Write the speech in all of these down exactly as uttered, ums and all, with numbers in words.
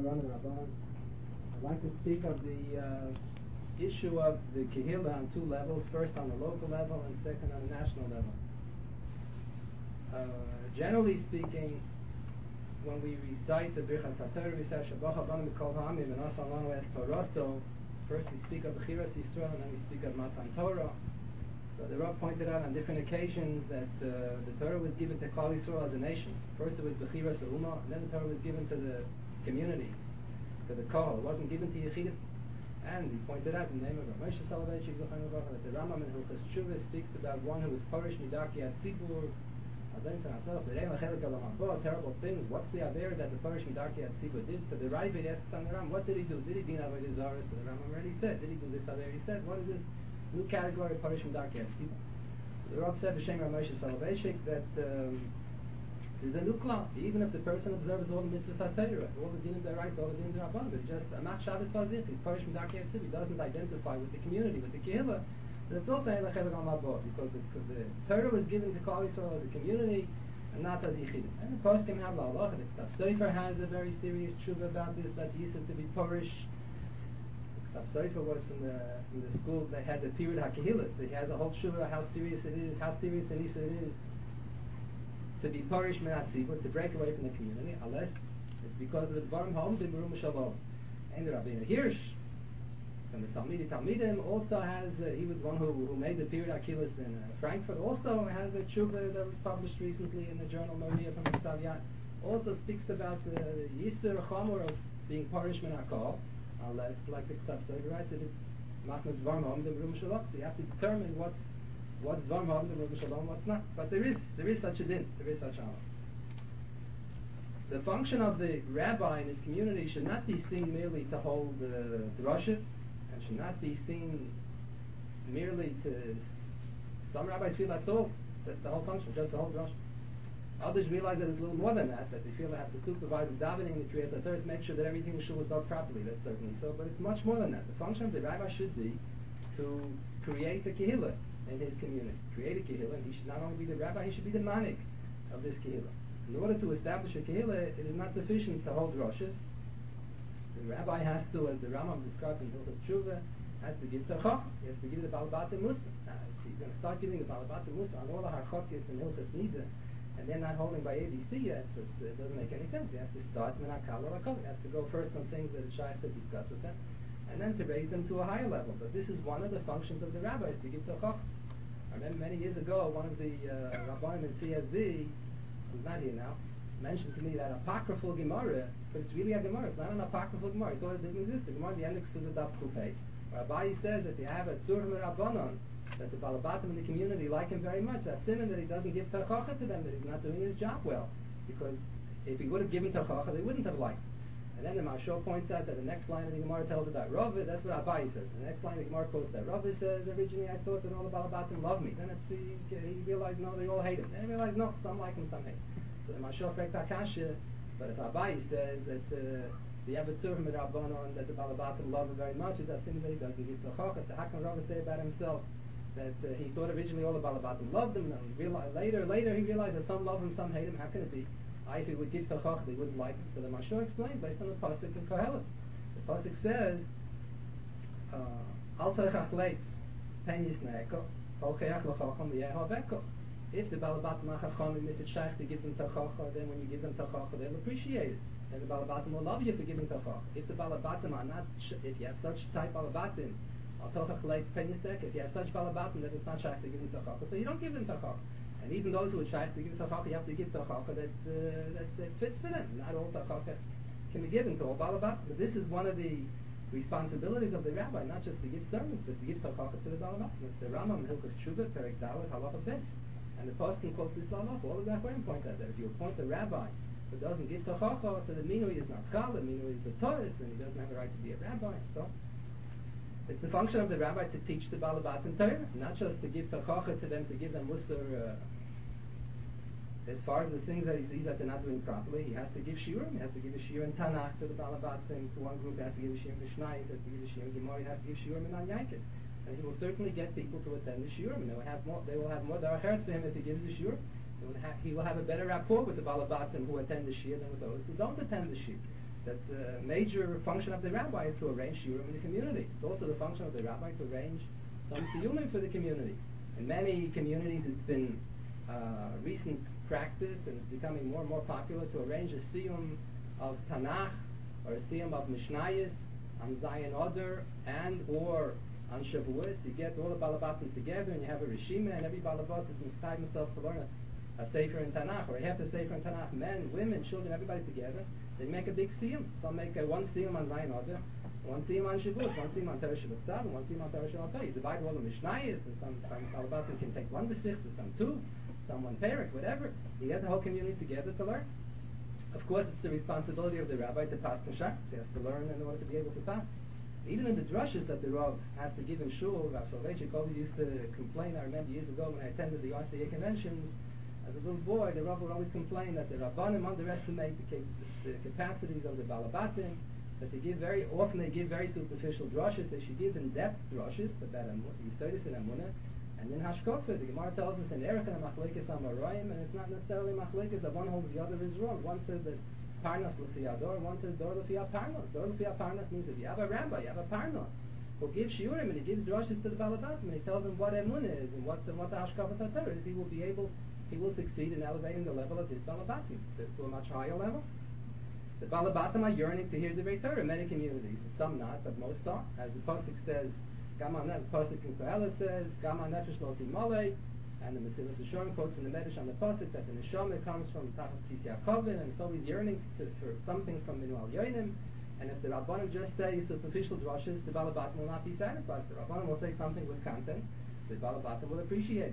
Rabbanan Rabbanan. I'd like to speak of the uh, issue of the Kehillah on two levels, first on the local level and second on the national level. Uh, generally speaking, when we recite the Birchas HaTorah, we say Shabbat Ha'banim B'Kol Ha'amim and Asa Lanu Es Toraso. First we speak of B'chiras Yisrael and then we speak of Matan Torah. So the Rav pointed out on different occasions that uh, the Torah was given to Klal Yisrael as a nation. First it was B'chiras Ummah, and then the Torah was given to the community, to the Kohol. It wasn't given to Yechidim. And he pointed out in the name of Rav Moshe Soloveitchik that the Rambam in Hilchos Teshuvah speaks about one who was Porish Midaki at Sibur. Terrible things. What's the Aver that the Porish Midaki at Sibur did? So the Ravid asks on the Ram, what did he do? Did he din Avodah Zarah? So the Rambam already said. Did he do this Aver? He said, what is this new category of Porish Midaki at Sibur? So the Rav said, B'Shem Rav Moshe Soloveitchik, that um, there's a new klal. Even if the person observes all the mitzvahs HaTorah, all the dinim d'oraisa, all the dinim d'rabbanan, but just Amach Shabbos Vazich, he's Porish Midaki at Sibur, he doesn't identify with the community, with the Kehillah. That's also Ein Lechevek Al Mabot, because the, the Torah was given to Klal Yisrael as a community and not as Yechidim. And the Poskim have La Halacha. The Ksav Sofer has a very serious tshuva about this, that Yisrael to be Porish. The Ksav Sofer was from the from the school that had the period HaKehillah, so he has a whole tshuva how serious it is, how serious and Yisrael it is to be Porish Menat Tzibur, to break away from the community, unless it's because of the Dvarim Ha'omdim B'Rum Shalom. And the Rabbeinu Hirsch from the Talmidi Talmidim also has, uh, he was one who, who made the period Achilles in uh, Frankfurt, also has a tshuva that was published recently in the journal Maria from Ksav Yad, also speaks about uh, the Yisur Chomor of being Porish Min HaKol, unless, like the Ksav Sofer writes, it is Machnas Dvarim Ha'omdim B'Rum Shalom, so you have to determine what's what's Dvarim Ha'omdim B'Rum Shalom, what's not. But there is, there is such a din, there is such a halach. The function of the rabbi in his community should not be seen merely to hold uh, drushes, and should not be seen merely to... Some rabbis feel that's all. That's the whole function, just the whole drush. Others realize that it's a little more than that, that they feel they have to supervise the davening and the Kriyas HaTorah to make sure that everything in the shul is done properly. That's certainly so, but it's much more than that. The function of the rabbi should be to create a kehillah in his community. Create a kehillah, and he should not only be the rabbi, he should be the manik of this kehillah. In order to establish a kehillah, it is not sufficient to hold drushes. The rabbi has to, as the Rambam describes in Hilchos Teshuvah, has to give Tachach. He has to give the Balabata Musa. Now, if he's going to start giving the Balabata Musa on all the Harchokis and Hilchos Nida, and then not holding by A B C yet, so it's, it doesn't make any sense. He has to start Menakal or Rakov. He has to go first on things that the Shaykh to discuss with them, and then to raise them to a higher level. But this is one of the functions of the rabbis, to give Tachach. I remember many years ago, one of the uh, Rabbanim in C S B, who's not here now, mentioned to me that apocryphal Gemara, but it's really a Gemara, it's not an apocryphal Gemara, he thought it didn't exist. The Gemara, the Endik Suda Daf Kupei, where Abayi says that they have a Tzur Rabbanon, that the Balabatim in the community like him very much. That's simon that he doesn't give Tachacha to them, that he's not doing his job well. Because if he would have given Tachacha, they wouldn't have liked him. And then the Mashal points out that the next line of the Gemara tells about Rav, that's what Abayi says. The next line of the Gemara quotes that Rav says, originally I thought that all the Balabatim love me. Then it's, he, he realized, no, they all hate him. Then he realized, no, some like him, some hate him. So the Mashal Frek Takasha, but if Abayi says that uh, the Avatzurim and Rabbanon, that the Balabatim love him very much, is that simon that he doesn't give Tachacha. So how can Rav say about himself that uh, he thought originally all the Balabatim loved him, and realized, later later he realized that some love him, some hate him? How can it be? I, if he would give Tachach, they wouldn't like him. So the Mashal explains based on the Pasuk in Koheles. The Pasuk says, Al Teichach Leitz, Pen Yisneeko, Holcheach L'chacham V'yehoveko. If the Balabatim are Chachamim, if it's Shaykh to give them Tachacha, then when you give them Tachacha, they'll appreciate it. And the Balabatim will love you for giving Tachacha. If the Balabatim are not, if you have such type Balabatim, Al Teichach Leitz, Pen Yisneeko, if you have such Balabatim, then it's not Shaykh to give them Tachacha. So you don't give them Tachacha. And even those who are trying to give Tachacha, you have to give Tachacha that's, uh, that, that fits for them. Not all Tachacha can be given to all Balabatim. But this is one of the responsibilities of the rabbi, not just to give sermons, but to give Tachacha to the Balabatim. It's the Rambam in Hilchos Teshuvah, Perek Dalet, Halacha Beis. And the Poskim quote this Halacha. All of the Achronim point out that if you appoint a rabbi who doesn't give Tachacha, so the Minui is not Chal, the Minui is the Torah, and he doesn't have a right to be a rabbi. So it's the function of the rabbi to teach the Balabatim Torah, not just to give Tachacha to them, to give them Musar. Uh, as far as the things that he sees that they're not doing properly, he has to give Shiurim. He has to give a Shiur in Tanakh to the Balabatim. To one group, he has to give a Shiur in Mishnah, he has to give a Shiur in Gemara, he has to give Shiurim in Anyankin. And he will certainly get people to attend the Shiurim. And they will have more, they will have more Darach for him if he gives the Shiur. He will have a better rapport with the Balabatim who attend the Shiur than with those who don't attend the Shiur. That's a major function of the rabbi, is to arrange shiurim in the community. It's also the function of the rabbi to arrange some siyumim for the community. In many communities, it's been uh, recent practice, and it's becoming more and more popular to arrange a siyum of Tanakh or a siyum of Mishnayos on Zion Oder and or on Shavuos. You get all the balabatim together, and you have a reshima, and every balabas is mistying himself to learn a, a sefer in Tanakh, or half a sefer in Tanakh. Men, women, children, everybody together. They make a big siyum. Some make a one siyum on Zion Oder, one siyum on Shavuos, one siyum on Torah Shabbat Tzav, and one siyum on Torah Shabbat Tzav. You divide all the Mishnayos, and some some balabatim can take one besicht, some two, some one perek, whatever. You get the whole community together to learn. Of course, it's the responsibility of the rabbi to pass Meshach. He has to learn in order to be able to pass. Even in the drushes that the Rav has to give in shul, Rav Soloveitchik always used to complain. I remember years ago when I attended the R C A conventions, as a little boy, the Rav would always complain that the Rabbanim underestimate the, cap- the capacities of the Balabatim, that they give very often they give very superficial drushes. They should give in-depth drushes about Yisodis and Amunah. And in Hashkofa, the Gemara tells us in Erech and Machlekes Amoraim, and it's not necessarily Machlekes that one holds the other is wrong. One says that Parnas L'Fi Ador, and one says Dor L'Fi Parnas. Dor L'Fi Parnas means if you have a rabbi, you have a Parnas, who gives shiurim and he gives drushes to the Balabatim, and he tells them what Emunah is and what the, what the Hashkofa Tatar is, he will be able, he will succeed in elevating the level of his Balabatim to, to a much higher level. The Balabatim are yearning to hear the Rei Torah in many communities, some not, but most are. As the Pasuk says, Gama Nefesh, Pasuk in Koheles says, Gama Nefesh Lo Timolei, and the Mesilas Yesharim quotes from the Medrash on the Pasuk that the Neshama comes from Tachas Kis Yaakovin, and it's always yearning to, for something from Minual Yoinim. And if the Rabbanim just say superficial drushes, the Balabatim will not be satisfied. The Rabbanim will say something with content, the Balabatim will appreciate it.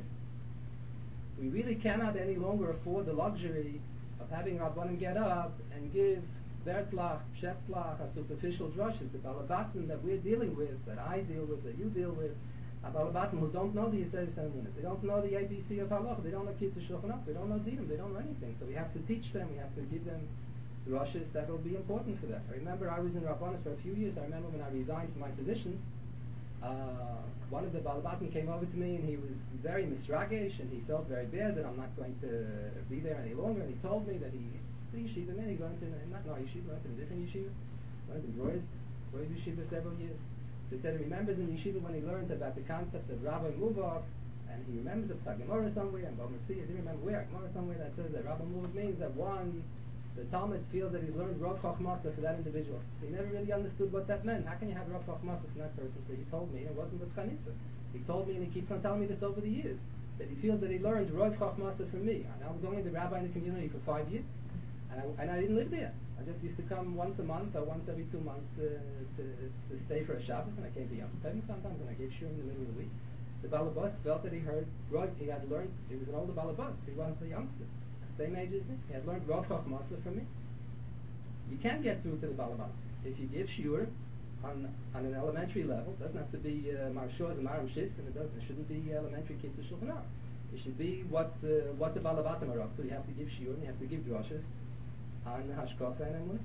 We really cannot any longer afford the luxury of having Rabbanim get up and give Bertlach, Sheftlach, a superficial drushes, the Balabatim that we're dealing with, that I deal with, that you deal with, a Balabatim who don't know the Yisrael Semunah, they don't know the A B C of Halach, they don't know Kitzur Shulchan Aruch, they don't know Dinim, they don't know anything. So we have to teach them, we have to give them drushes that will be important for them. I remember I was in Rabbanis for a few years. I remember when I resigned from my position, uh, one of the Balabatim came over to me and he was very misragesh and he felt very bad that I'm not going to be there any longer, and he told me that he the yeshiva man, he learned in, not in our yeshiva, learned in a different yeshiva, learned in Roy's, Roy's yeshiva several years. So he said he remembers in yeshiva when he learned about the concept of Rabbi Muvak, and he remembers of Gemara somewhere, and Bamutzi, I didn't remember where, Gemara somewhere that says that Rabbi Muvak means that one, the Talmud feels that he's learned Rav Chachmasa for that individual. So he never really understood what that meant. How can you have Rav Chachmasa from that person? So he told me, and it wasn't with Chanitza. He told me, and he keeps on telling me this over the years, that he feels that he learned Rav Chachmasa from me. And I was only the rabbi in the community for five years. And I, and I didn't live there. I just used to come once a month or once every two months uh, to, to stay for a Shabbos, and I came to Yom Tov sometimes, and I gave shiur in the middle of the week. The Balabas felt that he heard, he had learned, he was an older Balabas, he wasn't a youngster, same age as me. He had learned Rav Chachmasa from me. You can get through to the Balabas. If you give shiur on, on an elementary level, it doesn't have to be uh, Marshos and Maram Shitz, and it doesn't, it shouldn't be elementary Kitzur Shulchan Aruch. It should be what, uh, what the Balabatim are up to. You have to give shiur, and you have to give drushes on Hashkofa and Emunah.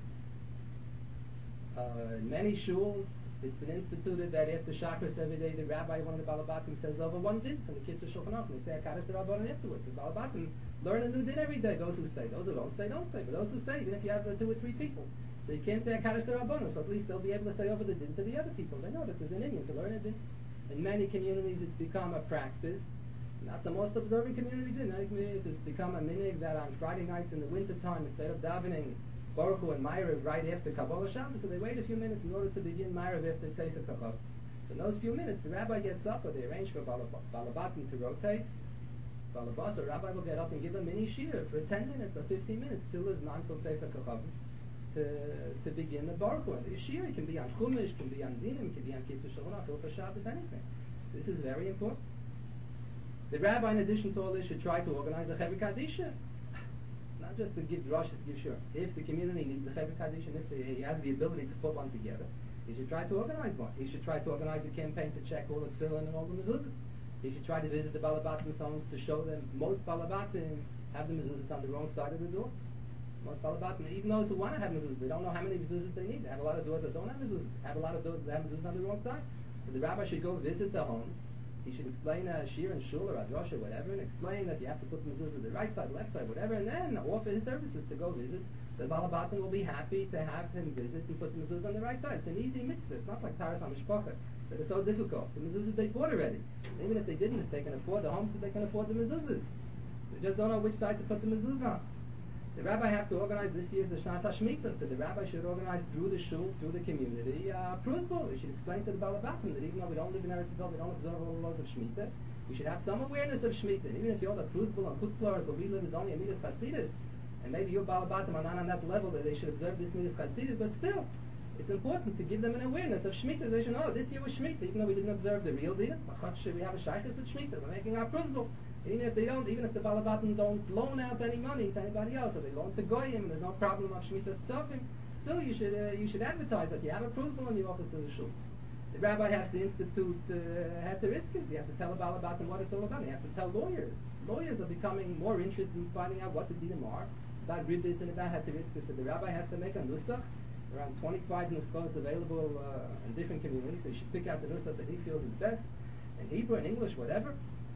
Uh, in many shuls, it's been instituted that after Shachris every day, the rabbi, one of the Balabatim, says over one din from the Kitzur Shulchan Aruch, and they say Hakadosh the Rabbanan afterwards. The Balabatim learn a new din every day. Those who stay, those who don't stay, don't stay. But those who stay, even if you have uh, two or three people, so you can't say Hakadosh the Rabbanan. So at least they'll be able to say over the din to the other people. They know that there's an Indian to learn a din. In many communities, it's become a practice. Not the most observant communities in many communities, it's become a minhag that on Friday nights in the winter time, instead of davening Baruch Hu and Ma'ariv right after Kabbalah Shabbos, so they wait a few minutes in order to begin Ma'ariv after Tzeiser Kabbalah. So in those few minutes, the rabbi gets up, or they arrange for Balabatim to rotate. Balabas, or rabbi will get up and give a mini shiur for ten minutes or fifteen minutes, till his non till Tzeiser Kabbalah, to to begin the Baruch Hu. And the shiur can be on Chumash, can be on Dinim, can be on Kitzur Shulchan Aruch, Hilchos Shabbos, anything. This is very important. The rabbi, in addition to all this, should try to organize a Chevra Kadisha. Not just to give drushes, give shiur. If the community needs a Chevra Kadisha, and if the, he has the ability to put one together, he should try to organize one. He should try to organize a campaign to check all the tefillin and all the mezuzahs. He should try to visit the Balabatim's homes to show them most Balabatim have the mezuzahs on the wrong side of the door. Most Balabatim, even those who want to have mezuzahs, they don't know how many mezuzahs they need. They have a lot of doors that don't have mezuzahs. They have a lot of doors that have mezuzahs on the wrong side. So the rabbi should go visit the homes. He should explain a shiur and shul or a drasha or whatever, and explain that you have to put the mezuzah to the right side, left side, whatever, and then offer his services to go visit the Balabatim will be happy to have him visit and put the mezuzah on the right side. It's an easy mitzvah. It's not like Taras HaMishpacha that is so difficult. The mezuzahs they bought already. Even if they didn't, if they can afford the homes, they can afford the mezuzahs. They just don't know which side to put the mezuzah on. The rabbi has to organize this year's the Shnas HaShemitah, so the rabbi should organize through the shul, through the community, a uh, prunful. He should explain to the Balabatim that even though we don't live in Eretz Yisrael, we don't observe all the laws of Shemitah, we should have some awareness of Shemitah. And even if you're the prunful on Chutzlars, but we live is only a Midas Chasidus, and maybe your Balabatim are not on that level that they should observe this Midas Chasidus, but still, it's important to give them an awareness of Shemitah. They should know, oh, this year was Shemitah, even though we didn't observe the real deal. We have a shaykhus with Shemitah, we're making our prunful. Even if they don't, even if the Balabatim don't loan out any money to anybody else, or they loan to Goyim, and there's no problem of Shemitah's Tzofim, still you should uh, you should advertise that you have a prunful in the office of the shul. The rabbi has to institute uh, heteriskis. He has to tell a Balabatim what it's all about. He has to tell lawyers. Lawyers are becoming more interested in finding out what the dinim are, about ribbis and about heteriskis. So the rabbi has to make a nusach. Around twenty-five nuschos available uh, in different communities. So you should pick out the nusach that he feels is best, in Hebrew, in English, whatever.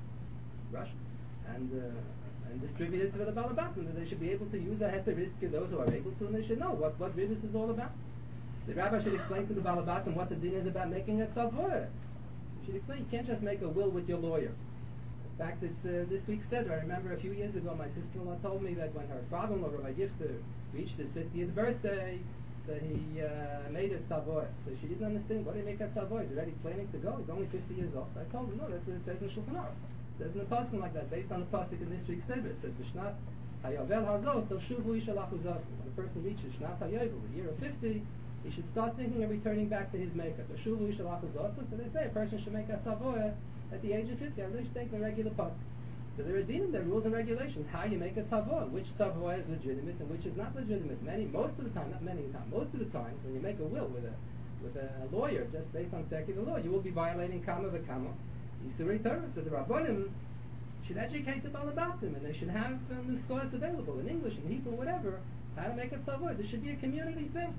Russian, and uh, and distribute it to the Balabatim. That they should be able to use a heterisk, those who are able to, and they should know what, what ribbis is all about. The rabbi should explain to the Balabatim what the din is about making a tzavor. You should explain, you can't just make a will with your lawyer. In fact, it's uh, this week's Seder. I remember a few years ago my sister-in-law told me that when her father-in-law, Rabbi Yifter, reached his fiftieth birthday, so he uh, made a tzavor. So she didn't understand, what do you make a tzavor? He's already planning to go, he's only fifty years old. So I told her, no, that's what it says in Shulchan Aruch. It says in the pasuk like that, based on the pasuk in this week's Seder. It says, B'shnas hayovel hazos, so shuvu yishalach uzasim. When a person reaches Shnas hayovel, the year of fifty, he should start thinking of returning back to his maker. The shuvu yishalach uzasim. So they say a person should make a tzavor at the age of fifty. As they should take the regular pasuk. So there are dinim, there are rules and regulations, how you make a tzavor, which tzavor is legitimate and which is not legitimate. Many, most of the time, not many times, most of the time, when you make a will with a with a lawyer, just based on secular law, you will be violating kama v'kama Yisurei Torah. So the Rabbanim should educate the Balabatim, and they should have uh, nuschos available in English, in Hebrew, whatever, how to make a tzavor. This should be a community thing.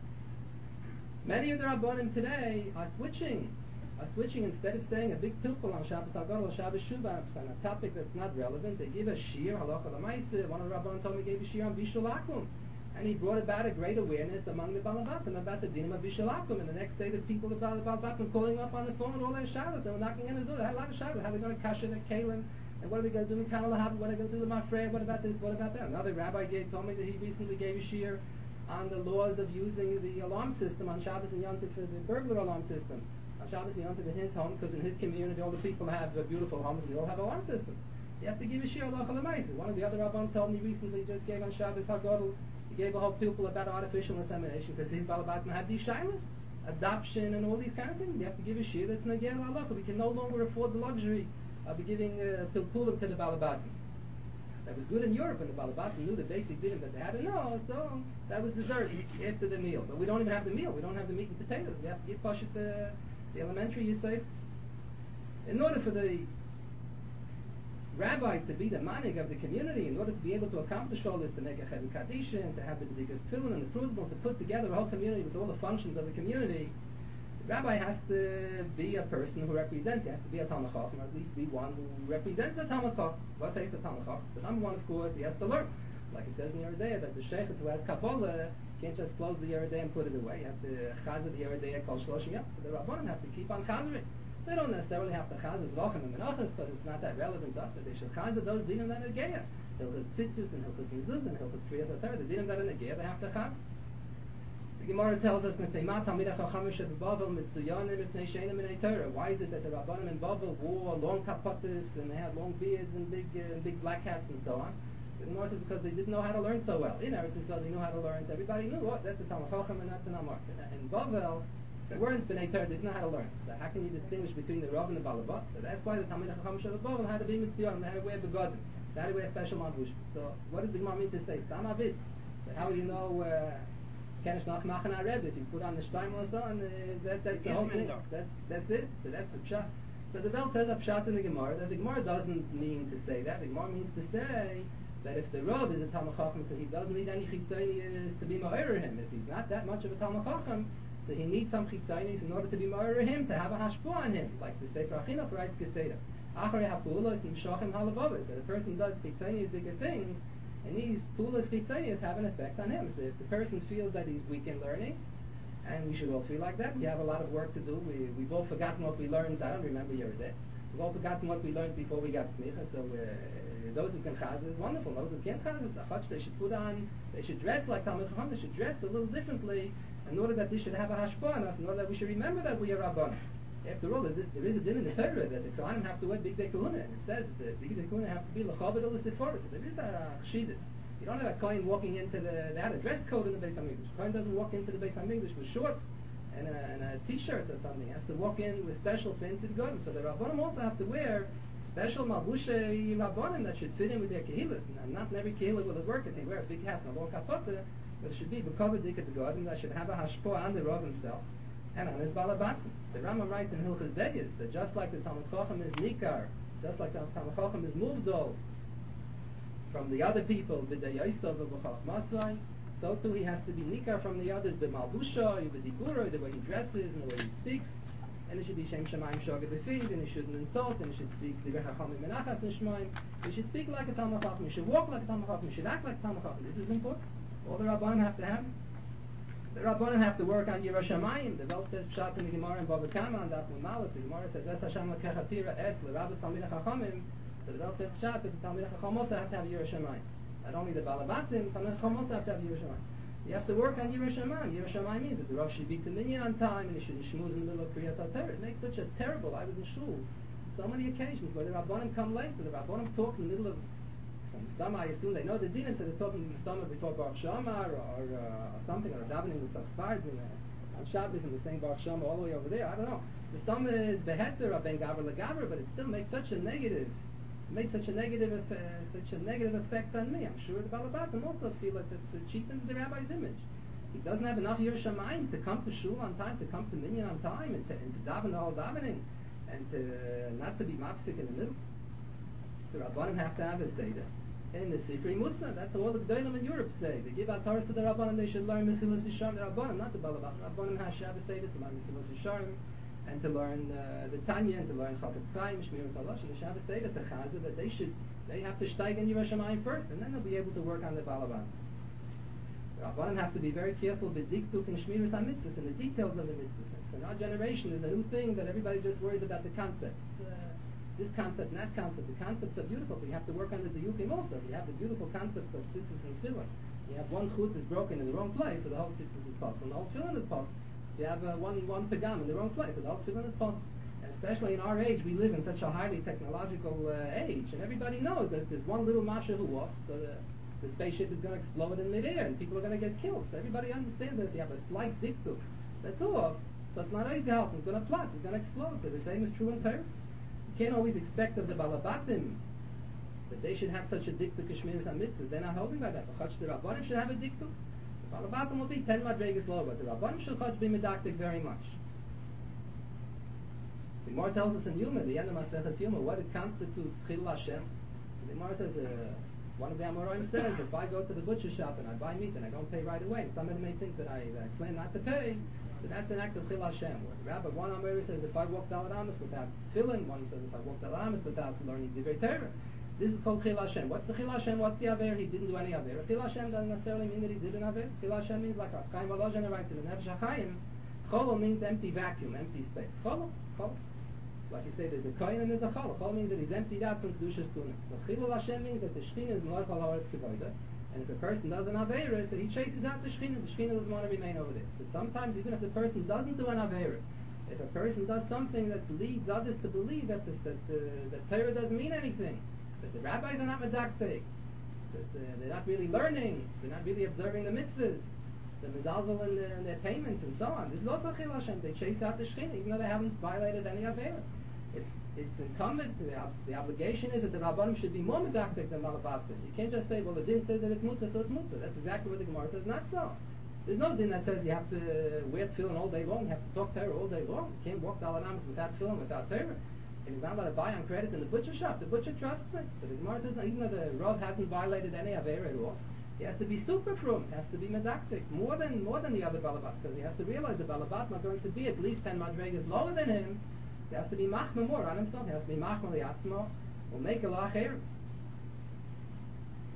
Many of the Rabbanim today are switching. Are switching, instead of saying a big pilpul on Shabbos Hagadol or Shabbos Shuvah on a topic that's not relevant, they give a shir, halacha l'maaseh. One of the Rabbanim told me he gave a shir on Bishul Akum, and he brought about a great awareness among the Balabatim about the dinim of Bishul Akum. And the next day the people of the Balabatim calling him up on the phone with all their shadows, they were knocking on his door. They had a lot of shadows. How are they going to kasher their kalim? And what are they going to do in Kanal Lahab? What are they going to do with Mafrei? What about this? What about that? Another rabbi gave, told me that he recently gave a shir on the laws of using the alarm system on Shabbos and Yom Tov for the burglar alarm system. On Shabbos and Yom Tov in his home, because in his community all the people have uh, beautiful homes and they all have alarm systems. You have to give a shir halacha l'maaseh. One of the other rabbis told me recently, just gave on Shabbos Hagadol, he gave a whole people about artificial insemination because his Balabatim have these shilas, adoption and all these kind of things. You have to give a shir that's negel halacha. We can no longer afford the luxury of giving uh, pilpulim to the Balabatim. That was good in Europe when the Balabatim knew the basic dinim that they had to know, so that was dessert after the meal. But we don't even have the meal. We don't have the meat and potatoes. We have to give pashut the, the elementary yisayis. In order for the rabbi to be the manig of the community, in order to be able to accomplish all this, to make a cheduk kadisha, and to have the b'dikas tefillin and the prudel, to put together a whole community with all the functions of the community, the rabbi has to be a person who represents. He has to be a Talmid Chacham, or at least be one who represents a Talmid Chacham. What says the Talmid Chacham? So number one, of course, he has to learn. Like it says in the Yeridea, that the sheikh who has Kabbalah can't just close the Yeridea and put it away. He has to chazer the Yeridea kol shloshim yom. So the Rabbanim have to keep on chazering. They don't necessarily have to chazer zvachim and menachas because it's not that relevant to us, but they should chazer those dinim that are geya. Hilchos tzitzis and hilchos mezuzah and hilchos kriyas atar. The dinim that are geya, they have to chazer. The Gemara tells us, why is it that the Rabbanim in Bavel wore long kapotas and they had long beards and big uh, big black hats and so on? The Gemara says because they didn't know how to learn so well. In Eretz Yisrael they knew how to learn, so everybody knew, oh, that's a Talmid Chacham and that's an Amar. In Bavel, there weren't B'nai Torah, they didn't know how to learn. So how can you distinguish between the Rav and the Balabat? So that's why the Talmid Chacham of Bavel had to be Mitzion, they had to wear begodim, they had to wear special mabush. So what does the Gemara mean to say? Stam avitz. So how do you know uh, Kenish nach machen a Rebbe, if you put on the Shtaim or so, and uh, that, that's the whole thing. That's, that's it. So that's the Pshat. So the Bel says a Pshat in the Gemara, that the Gemara doesn't mean to say that. The Gemara means to say that if the Rav is a Talmid Chacham, so he doesn't need any Chitzonius to be Ma'ir him. If he's not that much of a Talmid Chacham, so he needs some Chitzonius in order to be Ma'ir him, to have a Hashpah on him. Like the Sefer Achinuch writes Geseda. Acharei ha'pulos nimshachim halavavis. That a person does Chitzonius bigger things, And these pulas chitzonius have an effect on him. So if the person feels that he's weak in learning, and we should all feel like that, we have a lot of work to do. We, we've all forgotten what we learned. I don't remember Yerideh. We've all forgotten what we learned before we got smicha. So uh, those who can chaz is wonderful. Those who can't chaz is achach. They should put on, they should dress like Talmid Chacham. They should dress a little differently in order that this should have a hashpah on us, in order that we should remember that we are Rabban. After all, there is a din in the Torah that the Kohanim have to wear big kahuna, and it says that the big kahuna have to be l'chavod l'siforos. So there is a chshidus. You don't have a kohen walking into the, they had a dress code in the Beis HaMikdash. A kohen doesn't walk into the Beis HaMikdash with shorts and a, and a t-shirt or something. He has to walk in with special fancy godim. So the Rabbanim also have to wear special malbushe Rabbanim that should fit in with their kehilas. And not in every kehillah will it work if they wear a big hat and a long kapota, but it should be b'kovod dik at the godim that should have a hashpah on the Rav himself and on his balabatim. The Rambam writes in Hilchos Beis that just like the Talmid Chacham is nikar, just like the Talmid Chacham is movdol from the other people, the Yosef of Masai, so too he has to be nikar from the others, the Malbusha, the Dibura, the way he dresses, and the way he speaks, and he should be Shem Shemaim Shogah B'Fid, and he shouldn't insult, and he should speak the Chachamim Menachas Nishmaim, he should speak like a Talmid Chacham, he should walk like a Talmid Chacham, he should act like a Talmid Chacham. This is important. All the Rabbanim have to have. The Rabbanim have to work on Yiras Shamayim. The Welt says Pshat in the Gemara and Bava Kama on Daf Malach. The Gemara says Es Hashem Lekechatira Es LeRabbis Talmidei Chachamim. So the Welt says Pshat that the Talmidei Chacham also have to have Yiras Shamayim. Not only the Balabatim, Talmidei Chacham also have to have Yiras Shamayim. You have to work on Yiras Shamayim. Yiras Shamayim means that the Rav should be to minyan on time and he shouldn't schmooze in the middle of Kriyas HaTorah. It makes such a terrible. I was in shuls so many occasions where the Rabbanim come late, and the Rabbanim talk in the middle of some Mistama. I assume they know the dinim, so they're talking Mistama before Baruch Shama or, or, uh, or something, or davening with some Sfards on Shabbos and the same Baruch Shama all the way over there. I don't know. The Mistama is beheter or ben gavra legavra, but it still makes such a negative, it makes such a negative, uh, such a negative effect on me. I'm sure the Balabatim also feel that it cheapens the rabbi's image. He doesn't have enough Yiras Shamayim to come to shul on time, to come to minyan on time, and to, and to daven the whole davening, and to, uh, not to be mapsik in the middle. The Rabbanim have to have a seder. In the Sifrei Musa, that's all the Gdolim in Europe say. They give out Torah to the Rabbanim, they should learn Mesilas Yesharim. The Rabbanim, not the Balabat. The Rabbanim have Shabbos Seder to learn Mesilas Yesharim, and to learn uh, the Tanya, and to learn Chafetz Chaim, Shmiras Halosh, and the Shabbos Seder to Chazah, that they should, they have to steig in Yiras Shamayim first, and then they'll be able to work on the Balabat. The Rabbanim have to be very careful with Diktuk and Shmiras HaMitzvahs, and the details of the mitzvahs. So in our generation, there's a new thing that everybody just worries about the concepts. Uh, This concept and that concept, the concepts are beautiful, but you have to work on the diyukim also. You have the beautiful concepts of tzitzis and tefillin. You have one chut is broken in the wrong place, so the whole tzitzis is possible, and the whole tefillin is possible. You have uh, one one pagam in the wrong place, so the whole tefillin is possible. And especially in our age, we live in such a highly technological uh, age, and everybody knows that if there's one little masha who walks, so the, the spaceship is going to explode in midair, and people are going to get killed. So everybody understands that if you have a slight diktuk, that's all. So it's not always the house, it's going to plot, it's going to explode. So the same is true in Torah. You can't always expect of the Balabatim that they should have such a diktuk Kashmiris and mitzvahs. They're not holding by that. The Rabbanim should have a diktuk. The Balabatim will be ten madregas low, but the Rabbanim should be medaktik very much. The Gemara tells us in Yuma, the end of Maseches Yuma, what it constitutes Chil Hashem. So the Gemara says, uh, one of the Amoraim says, if I go to the butcher shop and I buy meat and I don't pay right away, and somebody may think that I, that I claim not to pay, so that's an act of Chil Hashem. Where the Rabbi, one Amor says, if I walk Daled Amos without tefillin, one says, if I walk Daled Amos without learning Divrei Torah, this is called Chil Hashem. What's the Chil Hashem? What's the Aver? He didn't do any Aver. Chil Hashem doesn't necessarily mean that he did an Aver. Chil Hashem means like Chaim Volozhin writes in the Nefesh HaChaim, Cholo means empty vacuum, empty space. Cholo, Cholo. Like you say, there's a Kohen and there's a Cholo. Cholo means that he's emptied out from Kedushas Tunis. So Chil Hashem means that the Shechina is Melech Al Haaretz Kevoda. And if a person does an Aveira, so he chases out the Shechina. The Shechina doesn't want to remain over there. So sometimes, even if the person doesn't do an Aveira, if a person does something that leads others to believe that, this, that, uh, that Torah doesn't mean anything, that the rabbis are not medaktik, that uh, they're not really learning, they're not really observing the mitzvahs, the mezalzel in, in their payments and so on. This is also Chil Hashem. They chase out the Shechina, even though they haven't violated any Aveira. It's It's incumbent, the, the obligation is that the Rabbanim should be more medaktik than Balabatim. You can't just say, well, the din says that it's mutter, so it's mutter. That's exactly what the Gemara says. Not so. There's no din that says you have to wear tefillin all day long, you have to talk Torah all day long. You can't walk Daled Amos without tefillin, without Torah. And he's not allowed to buy on credit in the butcher shop. The butcher trusts it. So the Gemara says, no, even though the Rav hasn't violated any Aveira at all, he has to be super from, has to be medaktik, more than more than the other Balabat, because he has to realize the Balabat are going to be at least ten madregas lower than him. He has to be machma more on himself. He has to be machma liatzmo. Will make a la'acher.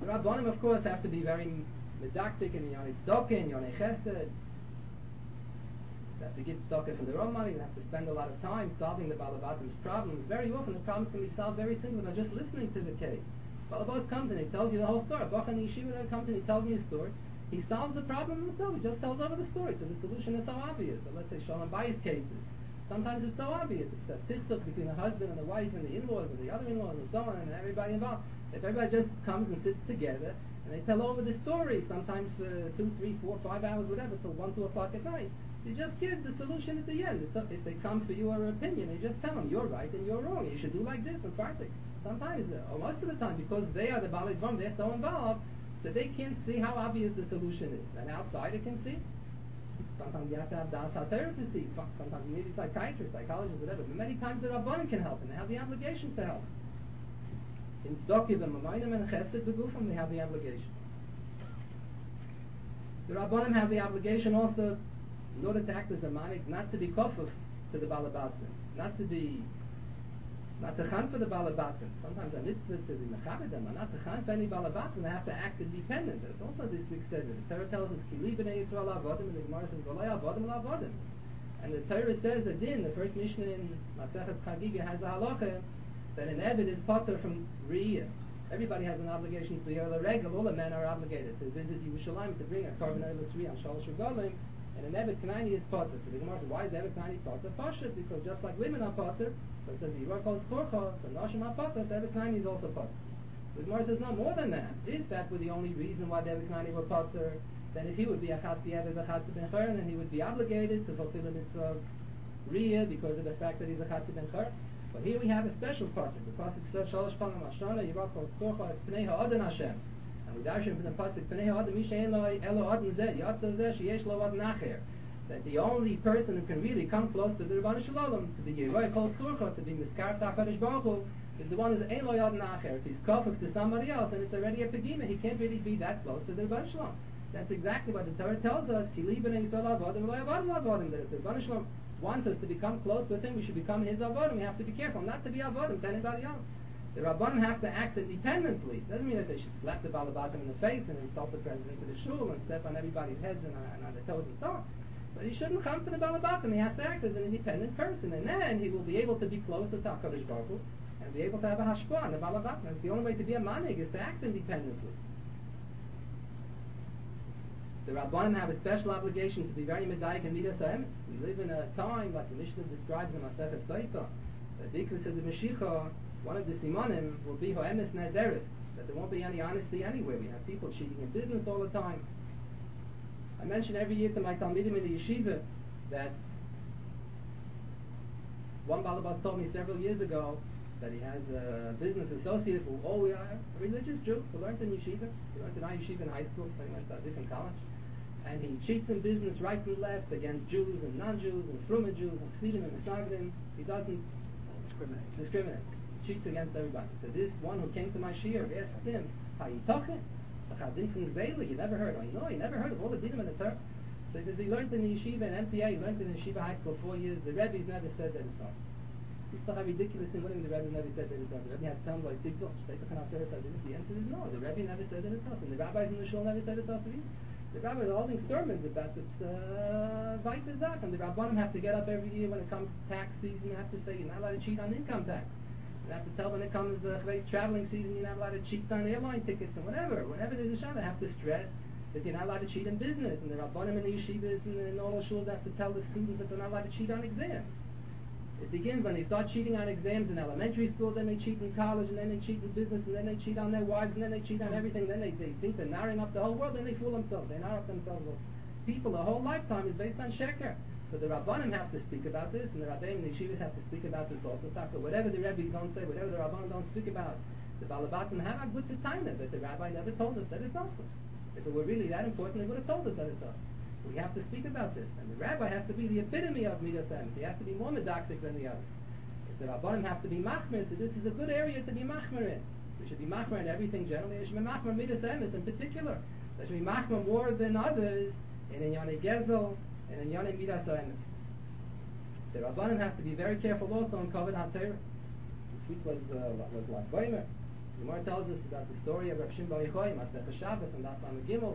The Rabbanim, of course, have to be very medactic in Yonei Tzedakah, in Yonei Chesed. They have to give tzedakah from their own money. They have to spend a lot of time solving the Balabatim's problems. Very often, the problems can be solved very simply by just listening to the case. Balabas comes and he tells you the whole story. Bachan Yeshiva comes and he tells me a story. He solves the problem himself. He just tells over the story. So the solution is so obvious. So let's say Shalom Bayis cases. Sometimes it's so obvious. It's a sixth between the husband and the wife and the in-laws and the other in-laws and so on and everybody involved. If everybody just comes and sits together and they tell over the story, sometimes for two, three, four, five hours, whatever, till one, two o'clock at night, you just give the solution at the end. It's up, if they come for your opinion, you just tell them you're right and you're wrong. You should do like this and fartik. Sometimes, uh, or most of the time, because they are the Baalei Dvarim, they're so involved, so they can't see how obvious the solution is. An outsider can see. Sometimes you have to have Das HaTorah to see. Sometimes you need a psychiatrist, psychologist, whatever. But many times the Rabbanim can help, and they have the obligation to help. In Tzedakah, the Mamayim and Chesed, the Gufim, they have the obligation. The Rabbanim have the obligation also, in order to act as a manik, not to be kofuf to the Balabatim, not to be, not to chan for the Balabatim. Sometimes a mitzvah to be mechabed them, not to chan for any Balabatim, they have to act independent. That's also this week said. The Torah tells us, Ki li b'nei Yisrael avodim, and the Gemara says, V'loi avodim l'avodim. And the Torah says that din, the first Mishnah in Masechet Chagiga has a halacha, that an Eved is potter from Riyah. Everybody has an obligation to Yer L'Regel. All the men are obligated to visit Yerushalayim, to bring a korban oilus Riyah on Shalosh Regalim, and an Eved Kanani is potter. So the Gemara says, why is Eved Kanani potter? Pashut, because just like women are potter, so it says Yirah calls Korcha, so Noshim are potter, so Eved Kanani is also potter. The Gemara says, no, more than that. If that were the only reason why the Eved Kanani were potter, then if he would be a Chatzi Eved, a Chatzi Ben Chor, then he would be obligated to fulfill the mitzvah of Riyah because of the fact that he's a Chatzi Ben Chor. But here we have a special pasuk. The pasuk says, "Shalosh panim Hashanah Yirah kol tzorcha es pnei ha'adon Hashem." And we darshan from the pasuk, "Pnei ha'adon mi she'en lo elo adon zeh yatsa zeh sheyesh lo adon acher." That the only person who can really come close to the Rebbeinu Shalom, to the Yirah kol tzorcha, to be miskarf HaKadosh Baruch Hu, is the one who's ein lo adon acher. If he's kofuk to somebody else, then it's already a pegima. He can't really be that close to the Rebbeinu Shalom. That's exactly what the Torah tells us. Ki li b'nei Yisrael avodim lo avodim avodim. That if the Rebbeinu Shalom wants us to become close with him, we should become his avodim. We have to be careful not to be avodim to anybody else. The Rabbanim have to act independently. Doesn't mean that they should slap the Balabatim in the face and insult the president of the shul and step on everybody's heads and on, and on their toes and so on. But he shouldn't come to the Balabatim. He has to act as an independent person, and then he will be able to be closer to HaKadosh Baruch Hu and be able to have a hashpah on the Balabatim. That's the only way to be a manig, is to act independently. The Rabbanim have a special obligation to be very medayik and midas ha'emes. We live in a time, like the Mishnah describes in Masechet Saita, that because of the Mashiach, one of the simonim will be ha'emes nederis, that there won't be any honesty anywhere. We have people cheating in business all the time. I mention every year to my talmidim in the yeshiva that one balabas told me several years ago that he has a business associate who all we are a religious Jew who learned in yeshiva. He learned in our yeshiva in high school, so he went to a different college. And he cheats in business right and left against Jews and non-Jews and Fruma Jews and Chassidim and Misnagdim. He doesn't discriminate. discriminate. He cheats against everybody. So this one who came to my shiur asked him, how you talking? You never heard. Oh, no, he never heard of all the dinim in the Torah. So he says he learned in the yeshiva in M T A, he learned in the yeshiva high school four years. The Rebbe's never said that it's us. It's still a ridiculous thing. What do you mean the Rebbe never said that it's us? The Rebbe has ten by six. The answer is no. The Rebbe never said that it's us. And the rabbis in the shul never said it's us either. The rabbis are holding sermons about this Weiter Zach, and the Rabbanim have to get up every year when it comes to tax season. They have to say you're not allowed to cheat on income tax. They have to tell when it comes to uh, traveling season you're not allowed to cheat on airline tickets and whatever. Whenever there's a shah, they have to stress that you're not allowed to cheat in business. And the Rabbanim and the yeshivas and, and all the shuls have to tell the students that they're not allowed to cheat on exams. It begins when they start cheating on exams in elementary school, then they cheat in college, and then they cheat in business, and then they cheat on their wives, and then they cheat on everything. Then they, they think they're narrowing up the whole world, then they fool themselves. They narrow up themselves. People, the whole lifetime is based on sheker. So the Rabbanim have to speak about this, and the Rabbanim and the Yeshivas have to speak about this also. Whatever the Rebbe's don't say, whatever the Rabbanim don't speak about, the Balabatim have a good taina that the Rabbi never told us that it's awesome. If it were really that important, they would have told us that it's awesome. We have to speak about this, and the Rabbi has to be the epitome of midas ha'emes. He has to be more medactic than the others. If the Rabbanim have to be machmir, so this is a good area to be machmir in. We should be machmir in everything generally. There should be machmir midas ha'emes in particular. There should be machmir more than others in Inyane Gezel and in Inyane midas ha'emes. The Rabbanim have to be very careful also on Kavod HaTorah. This week was uh, was Lag Baimer, The Gemara tells us about the story of Rav Shimon Bar Yochai, Masechah Shabbos, and Daf Lamed Gimel.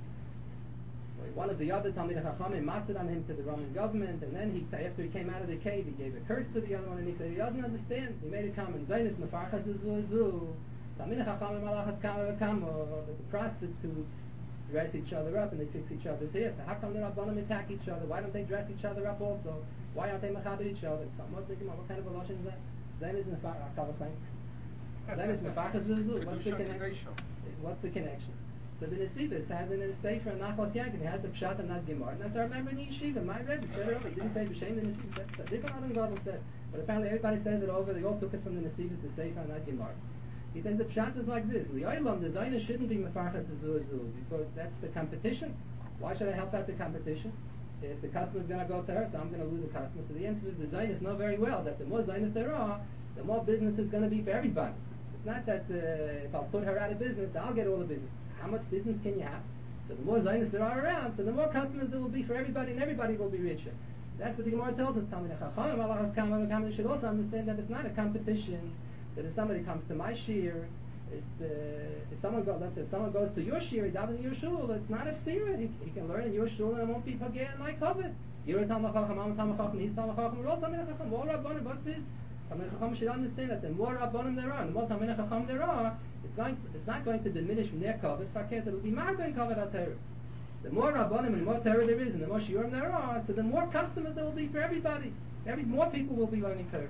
One of the other Talmidei Chachamim mastered on him to the Roman government, and then he, after he came out of the cave, he gave a curse to the other one, and he said he doesn't understand. He made a comment, Zaynis mefarchas zuzu, Talmidei Chachamim malachas kama v'kama, that the prostitutes dress each other up and they fix each other's hair. So how come the Rabbanim attack each other? Why don't they dress each other up also? Why aren't they mechaber each other? Someone's thinking, what kind of a lashon is that? Zaynis mefarchas Zaynis mefarchas zuzu. What's the connection? What's the connection? So the Nesivos has in his Sefer and Nachos Yankin, he has the Pshat and not Gemara. And that's our member in the Yeshiva. My Rebbe said it over. He didn't say B'Shem the Nesivos. That's a different Adam Gadol said. But apparently everybody says it over. They all took it from the Nesivos, the Sefer and not Gemara. He says the Pshat is like this. The Olam, the Zayna shouldn't be Mefarchas Zuzu because that's the competition. Why should I help out the competition? If the customer's going to go to her, so I'm going to lose a customer. So the answer is the Zaynas know very well that the more Zaynas there are, the more business is going to be for everybody. It's not that uh, if I'll put her out of business, I'll get all the business. How much business can you have? So the more Zionis there are around, so the more customers there will be for everybody, and everybody will be richer. So that's what the Gemara tells us. Talmidei Chachamim malachas kama v'kama. They should also understand that it's not a competition. That if somebody comes to my shir, it's uh, if someone goes. Let's say if someone goes to your shir, he davens in your shul. It's not a stira. He, he can learn in your shul, and it won't be pageh and like covet. You're a Talmid Chacham, I'm a Talmid Chacham, he's Talmid Chacham. We're all Talmid Chacham. We're all Rabbanim. What's this? Talmid Chacham should understand that the more Rabbanim there are, the more Talmid Chacham there are, it's going. To, it's not going to diminish from their covet. Faket, it'll be marben covet at Torah. The more Rabbanim and the more Torah there is, and the more shiurim there are, so the more customers there will be for everybody. Every more people will be learning Torah.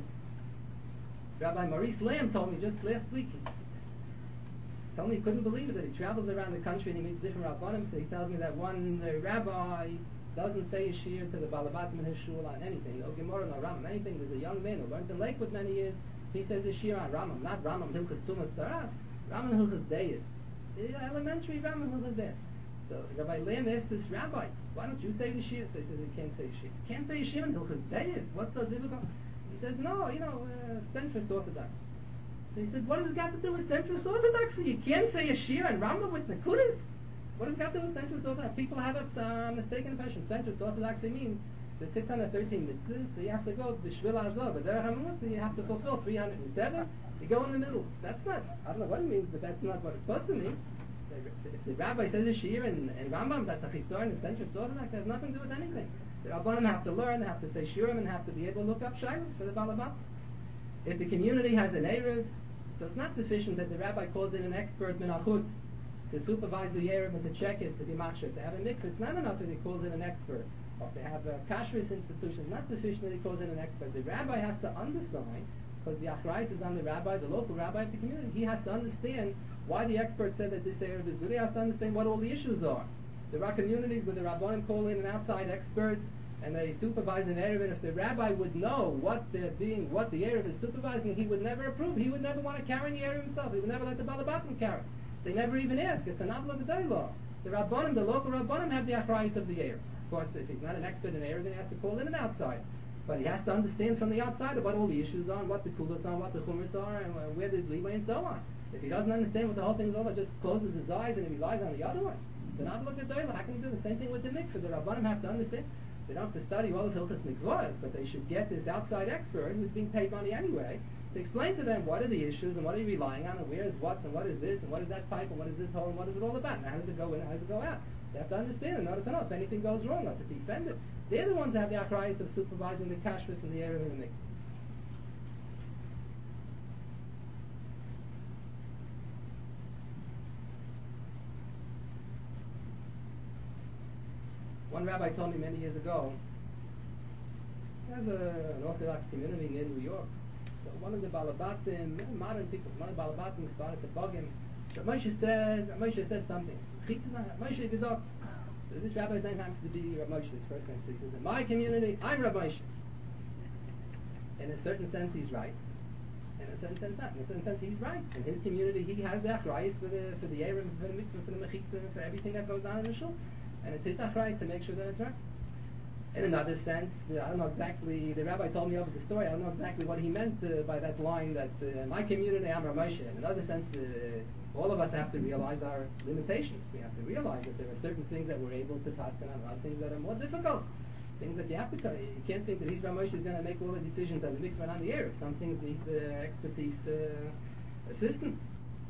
Rabbi Maurice Lamb told me just last week. He told me he couldn't believe it that he travels around the country and he meets different Rabbanim. So he tells me that one uh, rabbi doesn't say a shir to the Balabatim in his shul on anything, no Gemara, no Ramam, anything. There's a young man who learned in Lakewood many years. He says a shir on Ramam, not Ramam Hilchas Tumas Taras, Ramam Hilchas Deis, elementary Ramam Hilchas Deis. So Rabbi Lamb asked this rabbi, why don't you say the shir? So he says he can't say shir. Can't say shir on Hilchas Deis. What's so difficult? He says no, you know, uh, centrist Orthodox. So he said, what has it got to do with centrist Orthodoxy? You can't say a shir on Ramam with Nakudas. What has it got to do with centrist Orthodoxy? People have a uh, mistaken impression. Centrist Orthodoxy means the six hundred thirteen mitzvahs, so you have to go the Shvil Azov, but Derech HaMamut, so you have to fulfill three hundred seven. You go in the middle. That's not. I don't know what it means, but that's not what it's supposed to mean. If the rabbi says a shir and, and Rambam, that's a historian and centrist Orthodox. It has nothing to do with anything. The Rabbanim have to learn, they have to say shiurim, and have to be able to look up shilas for the Balabat. If the community has an Erev, so it's not sufficient that the rabbi calls in an expert minachutz to supervise the Erev and to check it, to be machshav, to have a mikvah. It's not enough that he calls in an expert. Or to have a kashrus institution, it's not sufficient that he calls in an expert. The rabbi has to undersign, because the achrayus is on the rabbi, the local rabbi of the community. He has to understand why the expert said that this Erev is good. He has to understand what all the issues are. There are communities where the rabbanim call in an outside expert and they supervise an Erev, and if the rabbi would know what they're being, what the Erev is supervising, he would never approve. He would never want to carry the Erev himself. He would never let the Balabatim carry. They never even ask. It's an avla b'day law. The rabbanim, the local rabbanim, have the achrayus of the Erev. Of course, if he's not an expert in Erev, then he has to call in an outside. But he has to understand from the outside what all the issues are, and what the kulas are, what the chumras are, and where there's leeway, and so on. If he doesn't understand what the whole thing is all about, just closes his eyes and he relies on the other one. It's an avla b'day law. How can you do the same thing with the mikveh? The rabbanim have to understand. They don't have to study all of Hilchas Mikvahs, but they should get this outside expert who's being paid money anyway to explain to them what are the issues and what are you relying on and where is what and what is this and what is that pipe and what is this hole and what is it all about and how does it go in and how does it go out. They have to understand in order to know if anything goes wrong, not to defend it. They're the ones that have the achrayus of supervising the kashrus and the Erev and the mikvah. One rabbi told me many years ago, there's a, an Orthodox community near New York. So one of the Balabatim, modern people, one of the Balabatim started to bug him. So Moshe said, Moshe said something. Moshe gesagt. So this rabbi's name happens to be Rav Moshe, his first name. So he says, in my community, I'm Rav Moshe. In a certain sense, he's right. In a certain sense, not. In a certain sense, he's right. In his community, he has the achrayus for the for the Erev, for the mikvah, for the mechitza, for everything that goes on in the shul. And it's his achrayus to make sure that it's right. In another sense, uh, I don't know exactly, the rabbi told me over the story, I don't know exactly what he meant uh, by that line that uh, in my community I'm Rav Moshe. In another sense, uh, all of us have to realize our limitations. We have to realize that there are certain things that we're able to pass on, and other things that are more difficult. Things that you have to tell. You can't think that he's Rav Moshe is going to make all the decisions on the mikvah and on the Erev. Some things need uh, expertise, uh, assistance.